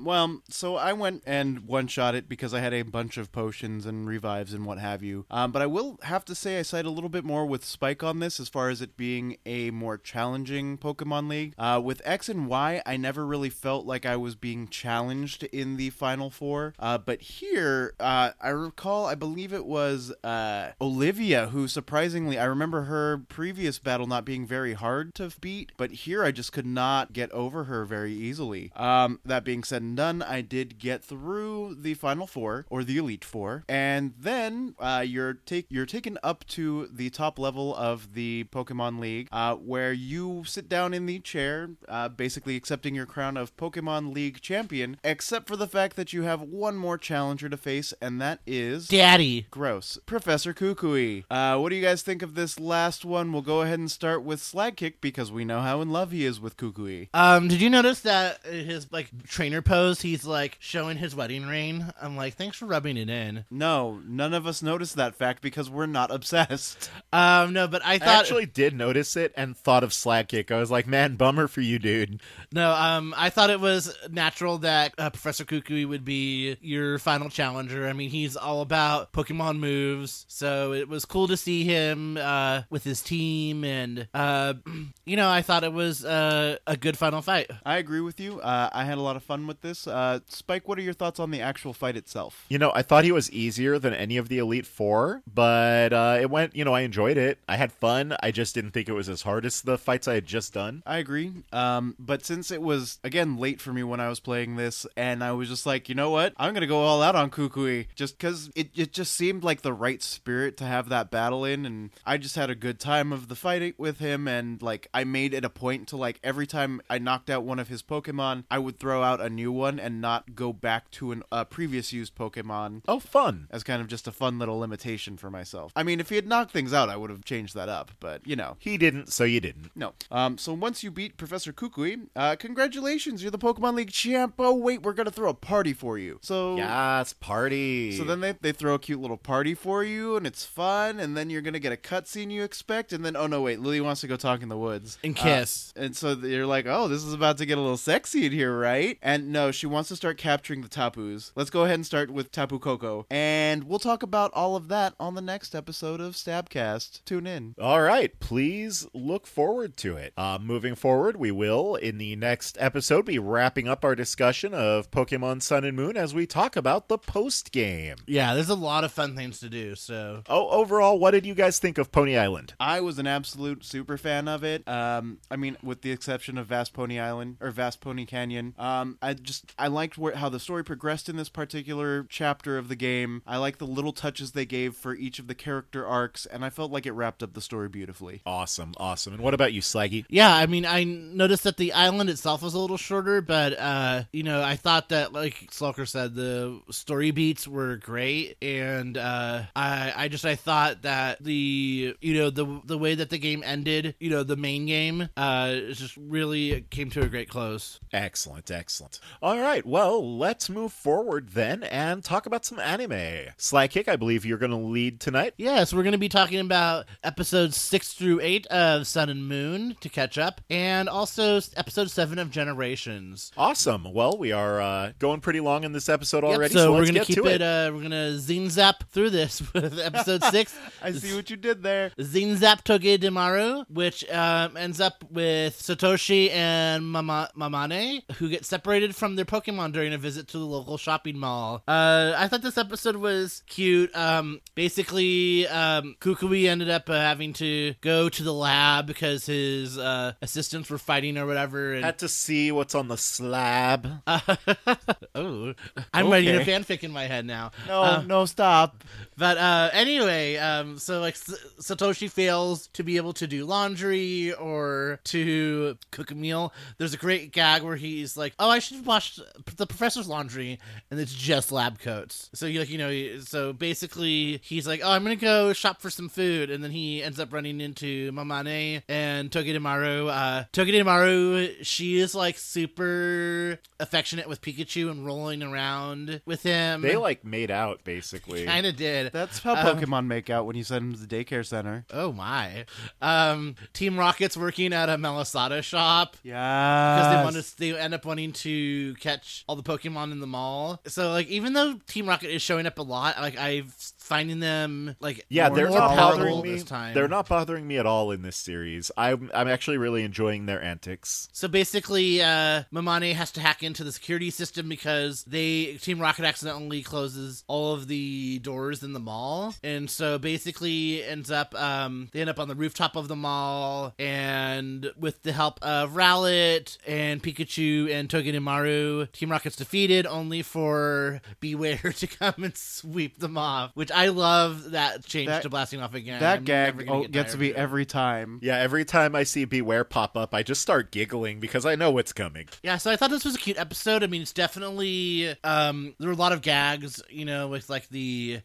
So I went and one-shot it because I had a bunch of potions and revives and what have you. But I will have to say I side a little bit more with Spike on this as far as it being a more challenging Pokemon League. With X and Y, I never really felt like I was being challenged in the Final Four. But here, I recall, I believe it was Olivia, who surprisingly, I remember her previous battle not being very hard to beat, but here I just could not get over her very easily. That being said and done, I did get through the Final Four, or the Elite Four, and then you're taken up to the top level of the Pokemon League, where you sit down in the chair, basically accepting your crown of Pokemon League champion, except for the fact that you have one more challenger to face, and that is... Daddy. Gross. Professor Kukui. What do you guys think of this last one? We'll go ahead and start with Slagkick, because we know how in love he is with Kukui. Did you notice that his trainer pose, he's showing his wedding ring? I'm like, thanks for rubbing it in. No, none of us noticed that fact because we're not obsessed. No, but I thought... I actually did notice it and thought of Slagkick. I was like, man, bummer for you, dude. No, I thought it was natural that Professor Kukui would be your final challenger. I mean, he's all about Pokemon moves, so it was cool to see him with his team, and, I thought it was a good final fight. I agree with you. I had a lot of fun with this. Spike, what are your thoughts on the actual fight itself? I thought he was easier than any of the Elite Four, but it went, I enjoyed it. I had fun. I just didn't think it was as hard as the fights I had just done. I agree. But since it was, again, late for me when I was playing this, and I was just like, you know what? I'm going to go all out on Kukui, just because it just seemed like the right spirit to have that battle in, and I just had a good time of the fight with him, and, I made it a point to, every time I knocked out one of his Pokemon, I would throw out a new one and not go back to a previous used Pokemon. Oh, fun. As kind of just a fun little limitation for myself. I mean, if he had knocked things out, I would have changed that up, but, He didn't, so you didn't. No. So once you beat Professor Kukui, congratulations, you're the Pokemon League champ. Oh, wait, we're going to throw a party for you. So... Yes, party. So then they throw a cute little party for you, and it's fun, and then you're going to get a cutscene you expect, and then, oh, no, wait, Lily wants to go talk in the woods. And kiss. And so you're like, oh, this is about to get a little sexy in here, right? And no, she wants to start capturing the Tapus. Let's go ahead and start with Tapu Koko, and we'll talk about all of that on the next episode of Stabcast. Tune in. All right, please look forward to it. Moving forward, we will, in the next episode, be wrapping up our discussion of Pokemon Sun and Moon as we talk about the post-game. Yeah, there's a lot of fun things to do, so... Oh, overall, what did you guys think of Pony Island? I was an absolute super fan of it. I mean, with the exception of Vast Pony Island, or Vast Pony Canyon. I liked how the story progressed in this particular chapter of the game. I liked the little touches they gave for each of the character arcs, and I felt like it wrapped up the story beautifully. Awesome. And what about you, Slaggy? Yeah, I mean, I noticed that the island itself was a little shorter, but, I thought that, like Slulker said, the story beats were great, and I thought that the way that the game ended, the main game, just really came to a great close. Excellent. All right, well, Well, let's move forward then and talk about some anime. Slykick, I believe you're going to lead tonight. Yes, we're going to be talking about episodes 6 through 8 of Sun and Moon to catch up, and also episode 7 of Generations. Awesome. Well, we are going pretty long in this episode already, so let's we're gonna get keep to it. We're going to zing zap through this with episode 6. I see what you did there. Zing Zap Toge Demaru, which ends up with Satoshi and Mamane, who get separated from their Pokemon during a visit to the local shopping mall. I thought this episode was cute. Basically, Kukui ended up having to go to the lab because his assistants were fighting or whatever. And Had to see what's on the slab. oh, I'm writing a Okay. fanfic in my head now. No, stop. But anyway, so like Satoshi fails to be able to do laundry or to cook a meal. There's a great gag where he's like, "Oh, I should wash the professor's laundry," and it's just lab coats. So so basically he's like, "Oh, I'm gonna go shop for some food," and then he ends up running into Mamane and Togedemaru. Togedemaru, she is like super affectionate with Pikachu and rolling around with him. They like made out, basically. Kind of did. That's how Pokemon make out when you send them to the daycare center. Oh my. Team Rocket's working at a Melisada shop Yeah. because they end up wanting to catch all the Pokemon in the mall. So like even though Team Rocket is showing up a lot, like I'm finding them like Yeah, more, they're more not powerful bothering me. this time. They're not bothering me at all in this series. I'm actually really enjoying their antics. So basically, Mamane has to hack into the security system because Team Rocket accidentally closes all of the doors in the mall, and so basically they end up on the rooftop of the mall, and with the help of Rowlet and Pikachu and Togedemaru, Team Rocket's defeated, only for Beware to come and sweep them off. Which I love that change That- to blasting off again. That I'm gag never gonna get gets tired me of it. every time. Yeah, every time I see Beware pop up, I just start giggling because I know what's coming. Yeah, so I thought this was a cute episode. I mean, it's definitely there were a lot of gags, with like the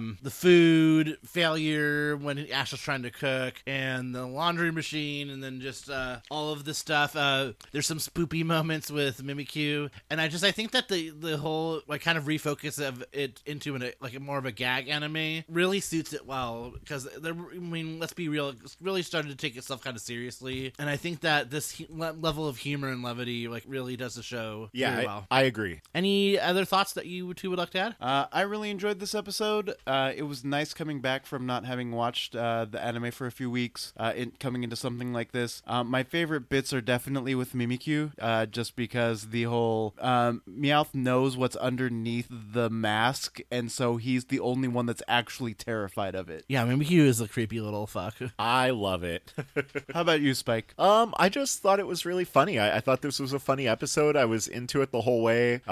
food failure when Ash was trying to cook, and the laundry machine, and then just all of the stuff. There's some spoopy moments with Mimikyu, and I think that the whole like kind of refocus of it into a more of a gag anime really suits it well because let's be real, it's really started to take itself kind of seriously, and I think that this level of humor and levity like really does the show Yeah, really well. I agree. Any other thoughts that you two would like to add? I really enjoyed this episode. It was nice coming back from not having watched the anime for a few weeks, coming into something like this. My favorite bits are definitely with Mimikyu, just because the whole Meowth knows what's underneath the mask, and so he's the only one that's actually terrified of it. Yeah, Mimikyu is a creepy little fuck. I love it. How about you, Spike? I just thought it was really funny. I thought this was a funny episode. I was into it the whole way.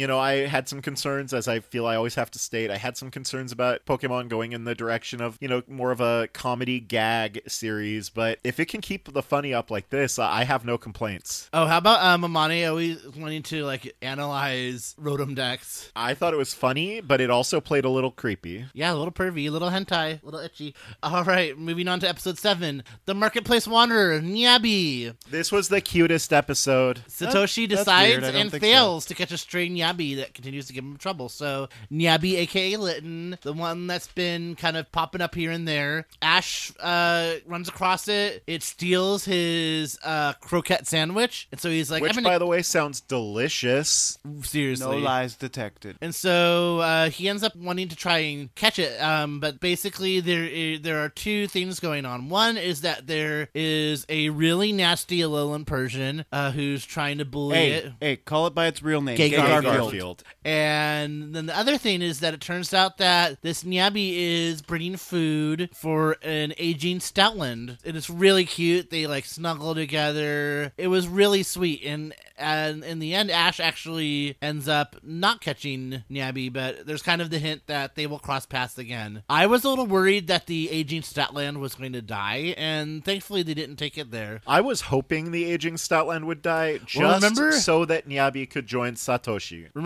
I had some concerns, as I feel I always have to state. I had some concerns about Pokemon going in the direction of, more of a comedy gag series. But if it can keep the funny up like this, I have no complaints. Oh, how about Mamane always wanting to like analyze Rotom decks? I thought it was funny, but it also played a little creepy. Yeah, a little pervy, a little hentai, a little itchy. All right, moving on to episode 7, The Marketplace Wanderer, Nyabi. This was the cutest episode. Satoshi That's decides weird. I don't and think fails to catch a stray Nyabi that continues to give him trouble. So Nyabi, aka Litten, the one that's been kind of popping up here and there. Ash runs across it. It steals his croquette sandwich, and so he's like, Which, by the way, sounds delicious. seriously. No lies detected. And so he ends up wanting to try and catch it, but basically there are two things going on. One is that there is a really nasty Alolan Persian who's trying to bully it. Hey, call it by its real name. Gay Garfield. Garfield. And then the other thing is that it turns out that this Nyabi is bringing food for an aging Stoutland. And it's really cute. They like snuggle together. It was really sweet. And in the end, Ash actually ends up not catching Nyabi, but there's kind of the hint that they will cross paths again. I was a little worried that the aging Stoutland was going to die, and thankfully they didn't take it there. I was hoping the aging Stoutland would die Well, just remember- so that Nyabi could join Satoshi. Remember when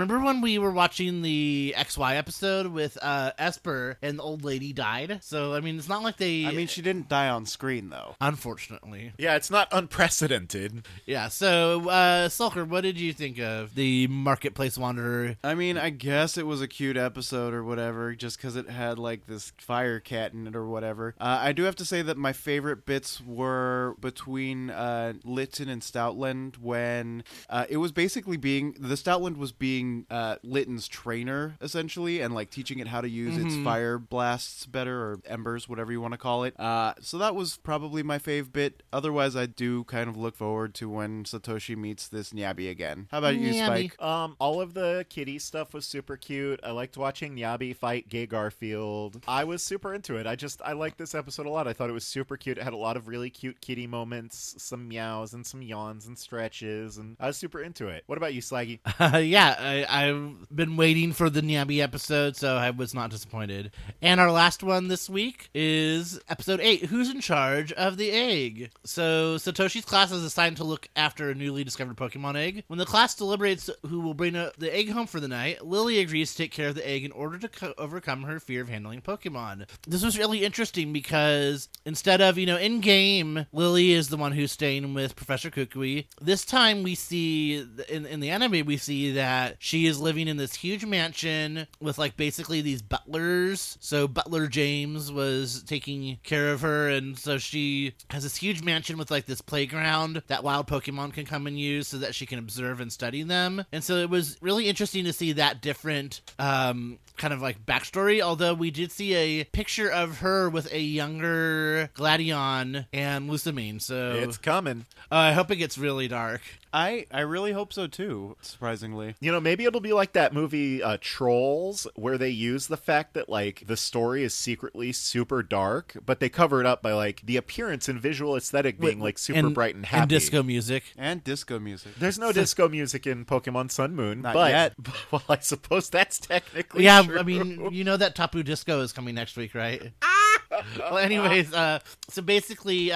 we were watching the XY episode with Esper, and the old lady died. So, I mean, it's not like they... I mean, she didn't die on screen, though. Unfortunately. Yeah, it's not unprecedented. Yeah, so, Sulker, what did you think of the Marketplace Wanderer? I mean, I guess it was a cute episode or whatever, just because it had, like, this fire cat in it or whatever. I do have to say that my favorite bits were between Litten and Stoutland when it was basically the Stoutland was being Litten's trainer, essentially, and, like, teaching it how to use its fire blasts better, or embers, whatever you want to call it. So that was probably my fave bit. Otherwise, I do kind of look forward to when Satoshi meets this Nyabi again. How about you, Nyabi. Spike? All of the kitty stuff was super cute. I liked watching Nyabi fight Gay Garfield. I was super into it. I liked this episode a lot. I thought it was super cute. It had a lot of really cute kitty moments, some meows and some yawns and stretches, and I was super into it. What about you, Slaggy? Yeah, I've been waiting for the Nyabi episode, so I was not disappointed. And our last one this week is episode 8, Who's in Charge of the Egg? So Satoshi's class is assigned to look after a newly discovered Pokemon egg. When the class deliberates who will bring the egg home for the night, Lily agrees to take care of the egg in order to overcome her fear of handling Pokemon. This was really interesting because instead of, in-game, Lily is the one who's staying with Professor Kukui. This time we see, in the anime, we see that she is living in this huge mansion with, like, basically these butlers. So Butler James was taking care of her, and so she has this huge mansion with, like, this playground that wild Pokemon can come and use so that she can observe and study them. And so it was really interesting to see that different kind of like backstory, although we did see a picture of her with a younger Gladion and Lusamine, so It's coming. I hope it gets really dark. I really hope so too, surprisingly. Maybe it'll be like that movie Trolls, where they use the fact that, like, the story is secretly super dark, but they cover it up by, like, the appearance and visual aesthetic being, like, super bright and happy. And disco music. And disco music. There's no disco music in Pokemon Sun Moon. Not but, yet. Well, I suppose that's technically Yeah, true. I mean, you know that Tapu Disco is coming next week, right? Well, anyways, so basically,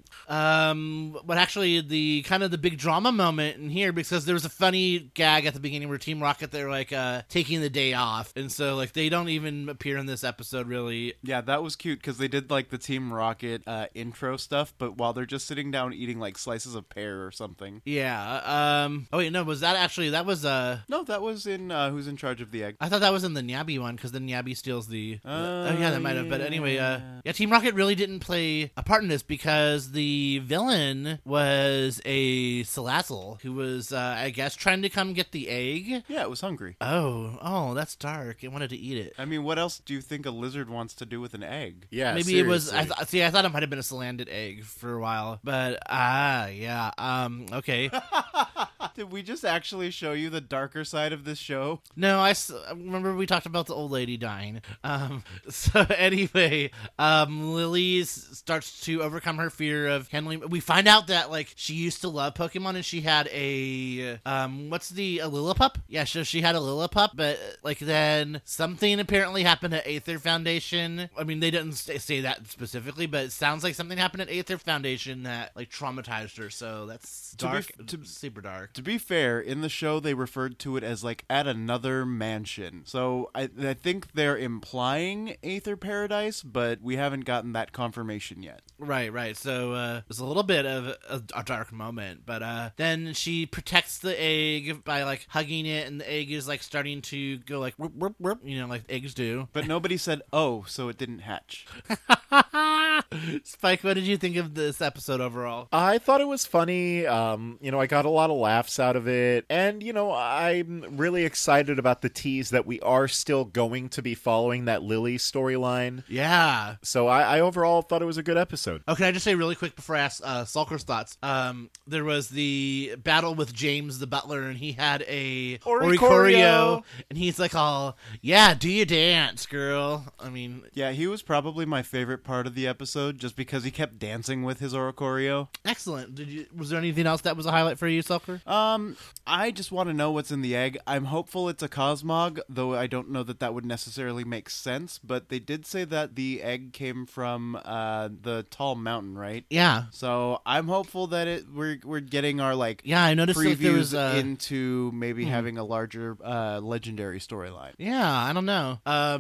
what actually the kind of the big drama moment in here, because there was a funny gag at the beginning where Team Rocket, they're like taking the day off, and so like they don't even appear in this episode really. Yeah, that was cute because they did like the Team Rocket intro stuff, but while they're just sitting down eating like slices of pear or something. Yeah. Oh wait, no, was that actually that was No, that was in Who's in Charge of the Egg. I thought that was in the Nyabi one because the Nyabi steals the. Oh yeah, that might have. But anyway, yeah, Team Rocket really didn't play a part in this because the villain was a Salazzle who was, I guess, trying to come get the egg. Yeah, it was hungry. Oh, that's dark. It wanted to eat it. I mean, what else do you think a lizard wants to do with an egg? Yeah, Maybe it was. seriously. I thought it might have been a Salandit egg for a while, but yeah. Okay. Did we just actually show you the darker side of this show? No, I remember we talked about the old lady dying. So anyway, Lily starts to overcome her fear of handling. We find out that like she used to love Pokemon and she had a a Lillipup? Yeah, so she had a Lillipup, but like then something apparently happened at Aether Foundation. I mean, they didn't say that specifically, but it sounds like something happened at Aether Foundation that like traumatized her. So that's dark, super dark. To be fair, in the show they referred to it as like at another mansion. So I think they're implying Aether Paradise, but we haven't gotten that confirmation yet. Right. So it's a little bit of a dark moment, but then she protects the egg by like hugging it, and the egg is like starting to go like whoop, whoop, whoop, like eggs do. But nobody said, "Oh, so it didn't hatch." Spike, what did you think of this episode overall? I thought it was funny. I got a lot of laughs out of it. And, I'm really excited about the tease that we are still going to be following that Lily storyline. Yeah. So I overall thought it was a good episode. Oh, can I just say really quick before I ask Sulker's thoughts? There was the battle with James the Butler, and he had a Oricorio, and he's like all, yeah, do you dance, girl? I mean... Yeah, he was probably my favorite part of the episode. episode just because he kept dancing with his Oricorio. Excellent. Was there anything else that was a highlight for you, Selker? I just want to know what's in the egg. I'm hopeful it's a Cosmog, though I don't know that would necessarily make sense, but they did say that the egg came from the tall mountain, right? Yeah. So I'm hopeful that we're getting our Yeah, I noticed that there was into maybe having a larger legendary storyline. Yeah, I don't know.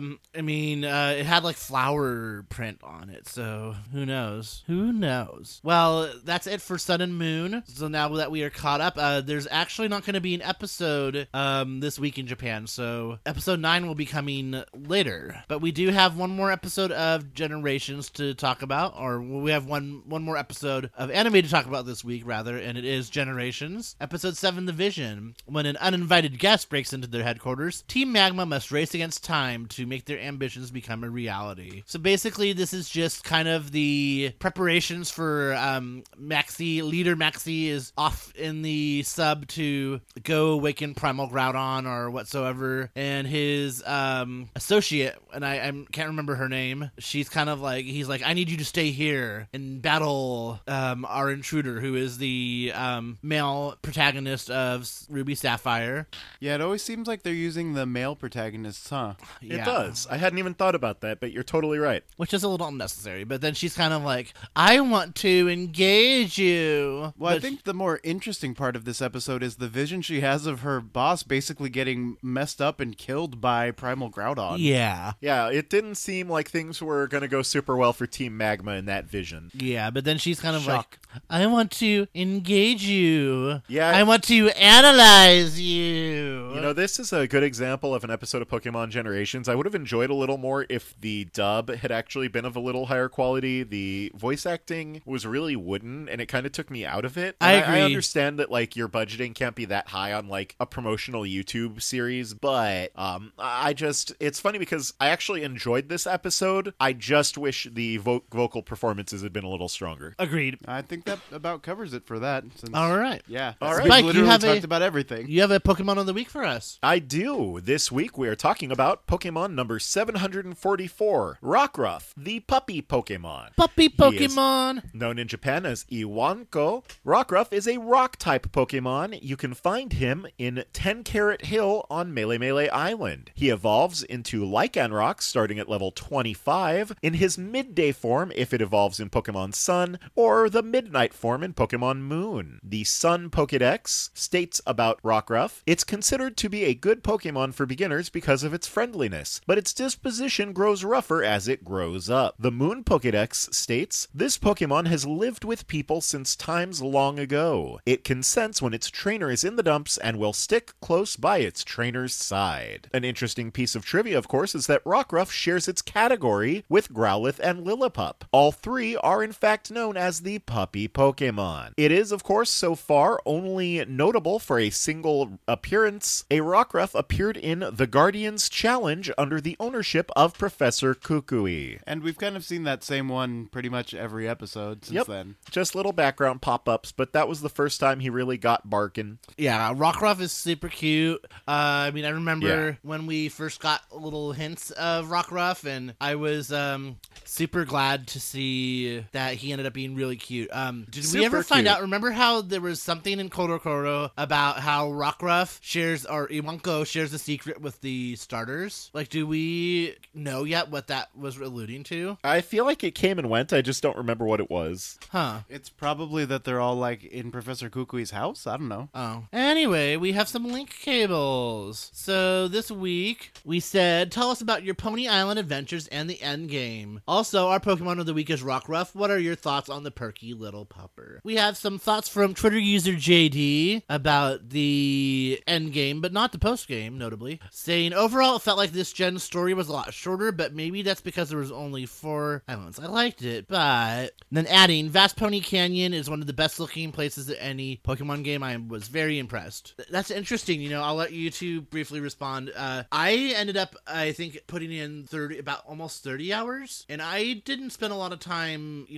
It had flower print on it, so who knows? Who knows? Well, that's it for Sun and Moon. So now that we are caught up, there's actually not going to be an episode this week in Japan, so episode 9 will be coming later. But we do have one more episode of Generations to talk about, or we have one more episode of anime to talk about this week, rather, and it is Generations. Episode 7, The Vision. When an uninvited guest breaks into their headquarters, Team Magma must race against time to make their ambitions become a reality. So basically, this is just kind of the preparations for Maxi. Leader Maxi is off in the sub to go awaken Primal Groudon or whatsoever, and his associate, and I can't remember her name, she's kind of he's like, I need you to stay here and battle our intruder, who is the male protagonist of Ruby Sapphire. Yeah, it always seems like they're using the male protagonists, huh? It does. I hadn't even thought about that, but you're totally right. Which is a little unnecessary, but then she's kind of like, I want to engage you. Well, I think the more interesting part of this episode is the vision she has of her boss basically getting messed up and killed by Primal Groudon. Yeah. Yeah, it didn't seem like things were going to go super well for Team Magma in that vision. Yeah, but then she's kind of like, I want to engage you. Yeah. I want to analyze you. You know, this is a good example of an episode of Pokemon Generations. I would have enjoyed a little more if the dub had actually been of a little higher quality. The voice acting was really wooden, and it kind of took me out of it. I And agree. I understand that, your budgeting can't be that high on, a promotional YouTube series, but it's funny because I actually enjoyed this episode. I just wish the vocal performances had been a little stronger. Agreed. I think that about covers it for that. All right. Yeah. All right. We Spike, literally you have talked about everything. You have a Pokemon of the week for us. I do. This week we are talking about Pokemon number 744, Rockruff, the puppy Pokemon. Puppy He is Pokemon. known in Japan as Iwanko. Rockruff is a rock-type Pokemon. You can find him in 10 Carat Hill on Melemele Island. He evolves into Lycanroc starting at level 25, in his midday form if it evolves in Pokemon Sun, or the midnight form in Pokemon Moon. The Sun Pokédex states about Rockruff, it's considered to be a good Pokemon for beginners because of its friendliness, but its disposition grows rougher as it grows up. The Moon Pokédex states, this Pokemon has lived with people since times long ago. It can sense when its trainer is in the dumps and will stick close by its trainer's side. An interesting piece of trivia, of course, is that Rockruff shares its category with Growlithe and Lillipup. All three are in fact known as the puppy Pokemon. It is, of course, so far only notable for a single appearance. A Rockruff appeared in The Guardians Challenge under the ownership of Professor Kukui. And we've kind of seen that same one pretty much every episode since then. Just little background pop-ups, but that was the first time he really got barking. Yeah, Rockruff is super cute. I remember when we first got little hints of Rockruff, and I was super glad to see that he ended up being really cute. Did we ever find out? Remember how there was something in Korokoro about how Rockruff or Iwanko shares a secret with the starters? Do we know yet what that was alluding to? I feel like it came and went. I just don't remember what it was. Huh. It's probably that they're all in Professor Kukui's house. I don't know. Oh. Anyway, we have some link cables. So this week we said, tell us about your Pony Island adventures and the end game. Also, our Pokemon of the week is Rockruff. What are your thoughts on the perky little pupper? We have some thoughts from Twitter user JD about the end game, but not the post game, notably, saying overall it felt like this gen's story was a lot shorter, but maybe that's because there was only 4 islands. I liked it, but then adding Vast Pony Canyon is one of the best looking places in any Pokemon game. I was very impressed. That's interesting. I'll let you two briefly respond. I ended up, I think, putting in almost 30 hours, and I didn't spend a lot of time,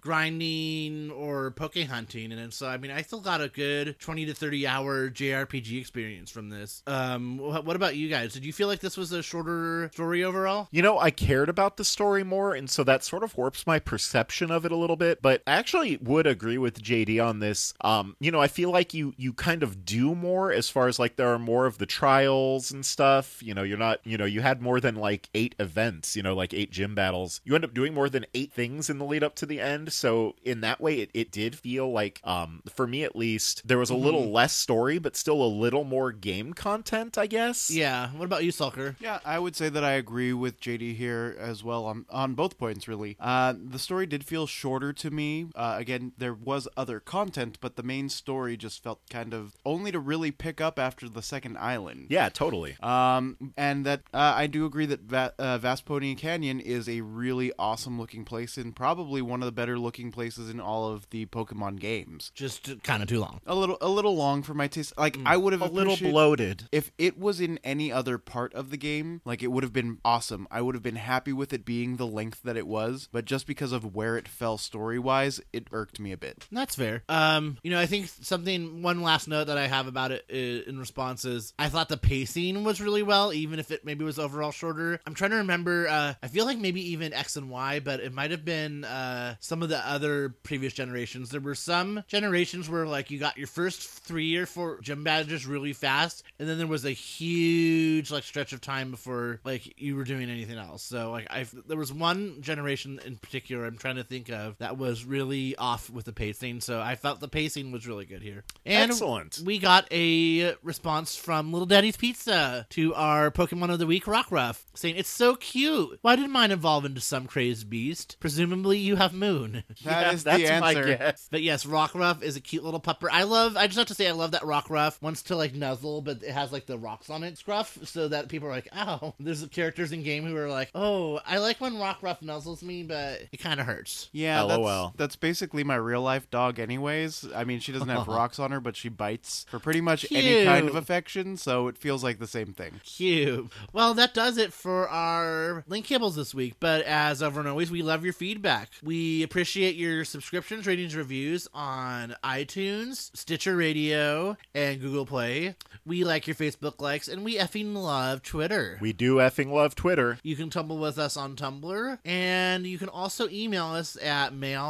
grinding or poke hunting, and so I still got a good 20 to 30 hour JRPG experience from this. What about you guys? Did you feel like this was a shorter story overall? I cared about the story more, and so that sort of warps my perception of it a little bit, but I actually would agree with JD on this. I feel like you kind of do more as far as like there are more of the trials and stuff. You're not, you had more than like 8 events, like 8 gym battles. You end up doing more than 8 things in the lead up to the end. So in that way, it did feel like, for me at least, there was a little less story, but still a little more game content, I guess. Yeah. What about you, Sulker? Yeah, I would say that I agree with JD here as well on both points, really. The story did feel shorter to me. Again, there was other content, but the main story just felt kind of only to really pick up after the second island. Yeah, totally. And that I do agree that Vast Pony Canyon is a really awesome looking place and probably one of the better looking places in all of the Pokemon games. Just kind of too long. A little long for my taste. Like I would have a little bloated. If it was in any other part of the game, like it would have been awesome. I would have been happy with it being the length that it was, but just because of where it fell story-wise, it irked me a bit. That's fair. I think one last note that I have about it in response is I thought the pacing was really well, even if it maybe was overall shorter. I'm trying to remember, I feel like maybe even X and Y, but it might have been some of the other previous generations. There were some generations where like you got your first 3 or 4 gym badges really fast, and then there was a huge like stretch of time before like you were doing anything else. So like there was one generation in particular I'm trying to think of that was really off with the pacing, so I felt the pacing was really good here. And excellent. We got a response from Little Daddy's Pizza to our Pokemon of the Week, Rockruff, saying, "It's so cute. Why did mine evolve into some crazed beast? Presumably you have Moon." That's the answer. My guess. But yes, Rockruff is a cute little pupper. I just have to say I love that Rockruff wants to like nuzzle, but it has like the rocks on it scruff, so that people are like, "Ow." There's characters in game who are like, "Oh, I like when Rockruff nuzzles me, but it kind of hurts." Yeah, LOL. That's basically my real life dog anyways. I mean, she doesn't have rocks on her, but she bites for pretty much any kind of affection, so it feels like the same thing. Cute. Well, that does it for our link kibbles this week, but as ever and always, we love your feedback. We appreciate your subscriptions, ratings, reviews on iTunes, Stitcher Radio, and Google Play. We like your Facebook likes, and we effing love Twitter. We do effing love Twitter. You can tumble with us on Tumblr, and you can also email us at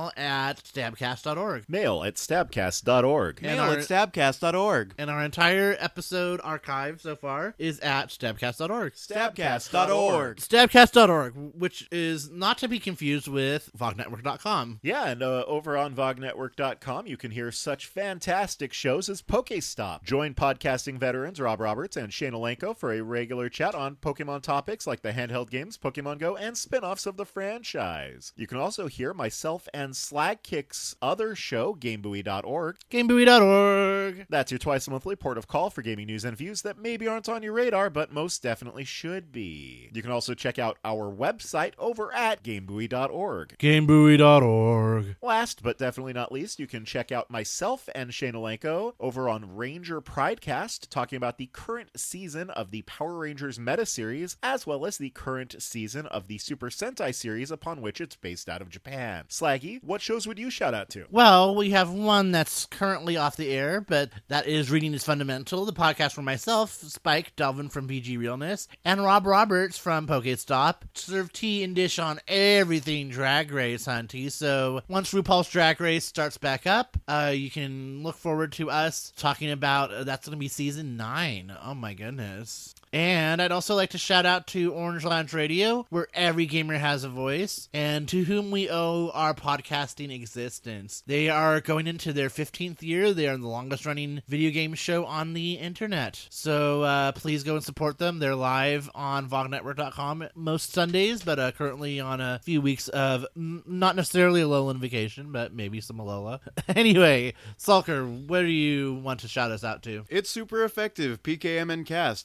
mail@stabcast.org. Mail@stabcast.org. Mail@stabcast.org. And our entire episode archive so far is at stabcast.org. Stabcast.org. Stabcast.org, which is not to be confused with vognetwork.com. Yeah, and over on vognetwork.com, you can hear such fantastic shows as Pokestop. Join podcasting veterans Rob Roberts and Shane Alenko for a regular chat on Pokemon topics like the handheld games, Pokemon Go, and spin-offs of the franchise. You can also hear myself and Slagkick's other show, GameBuoy.org. GameBuoy.org. That's your twice-a-monthly port of call for gaming news and views that maybe aren't on your radar, but most definitely should be. You can also check out our website over at GameBuoy.org. GameBuoy.org. Last but definitely not least, you can check out myself and Shane Alenko over on Ranger Pridecast, talking about the current season of the Power Rangers meta series, as well as the current season of the Super Sentai series upon which it's based out of Japan. Slaggy, what shows would you shout out to? Well, we have one that's currently off the air, but that is Reading is Fundamental, the podcast for myself, Spike, Delvin from PG Realness, and Rob Roberts from Pokestop. Serve tea and dish on everything Drag Race, hunty. So once RuPaul's Drag Race starts back up, you can look forward to us talking about, that's going to be season 9. Oh my goodness. And I'd also like to shout out to Orange Lounge Radio, where every gamer has a voice, and to whom we owe our podcasting existence. They are going into their 15th year. They are the longest-running video game show on the internet. So please go and support them. They're live on vognetwork.com most Sundays, but currently on a few weeks of not necessarily a Alolan vacation, but maybe some Alola. Anyway, Sulker, what do you want to shout us out to? It's super effective. PKMN Cast, a Pokemon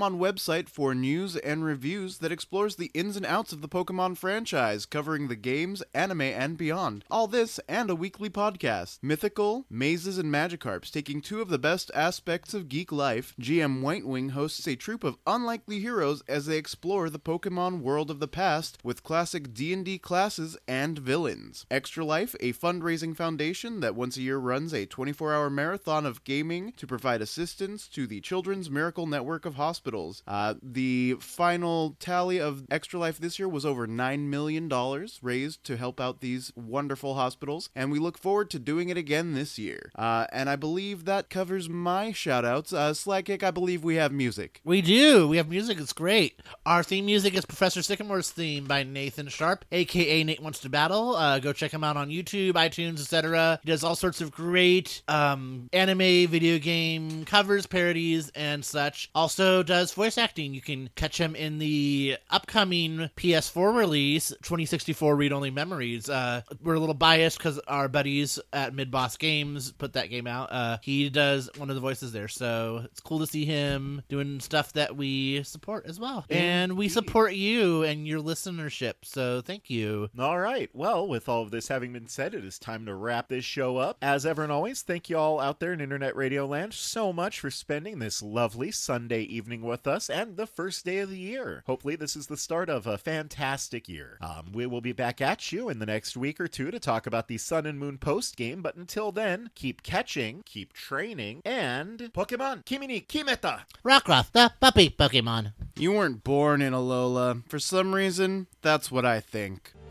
Pokemon website for news and reviews that explores the ins and outs of the Pokemon franchise, covering the games, anime, and beyond. All this and a weekly podcast. Mythical, Mazes, and Magikarps, taking two of the best aspects of geek life, GM Whitewing hosts a troupe of unlikely heroes as they explore the Pokemon world of the past with classic D&D classes and villains. Extra Life, a fundraising foundation that once a year runs a 24-hour marathon of gaming to provide assistance to the Children's Miracle Network of hospitals. The final tally of Extra Life this year was over $9 million raised to help out these wonderful hospitals, and we look forward to doing it again this year. And I believe that covers my shout-outs. Slagkick, I believe we have music. We do. We have music. It's great. Our theme music is Professor Sycamore's theme by Nathan Sharp, a.k.a. Nate Wants to Battle. Go check him out on YouTube, iTunes, etc. He does all sorts of great anime, video game covers, parodies, and such. Also does voice acting. You can catch him in the upcoming PS4 release, 2064 Read-Only Memories. We're a little biased because our buddies at Mid-Boss Games put that game out. He does one of the voices there, so it's cool to see him doing stuff that we support as well. And we support you and your listenership, so thank you. All right. Well, with all of this having been said, it is time to wrap this show up. As ever and always, thank you all out there in Internet Radio Land so much for spending this lovely Sunday evening with us and the first day of the year. Hopefully this is the start of a fantastic year. We will be back at you in the next week or two to talk about the Sun and Moon post game, but until then, keep catching, keep training, and Pokemon Kimi ni Kimeta! Rockruff, the puppy Pokemon. You weren't born in Alola. For some reason, that's what I think.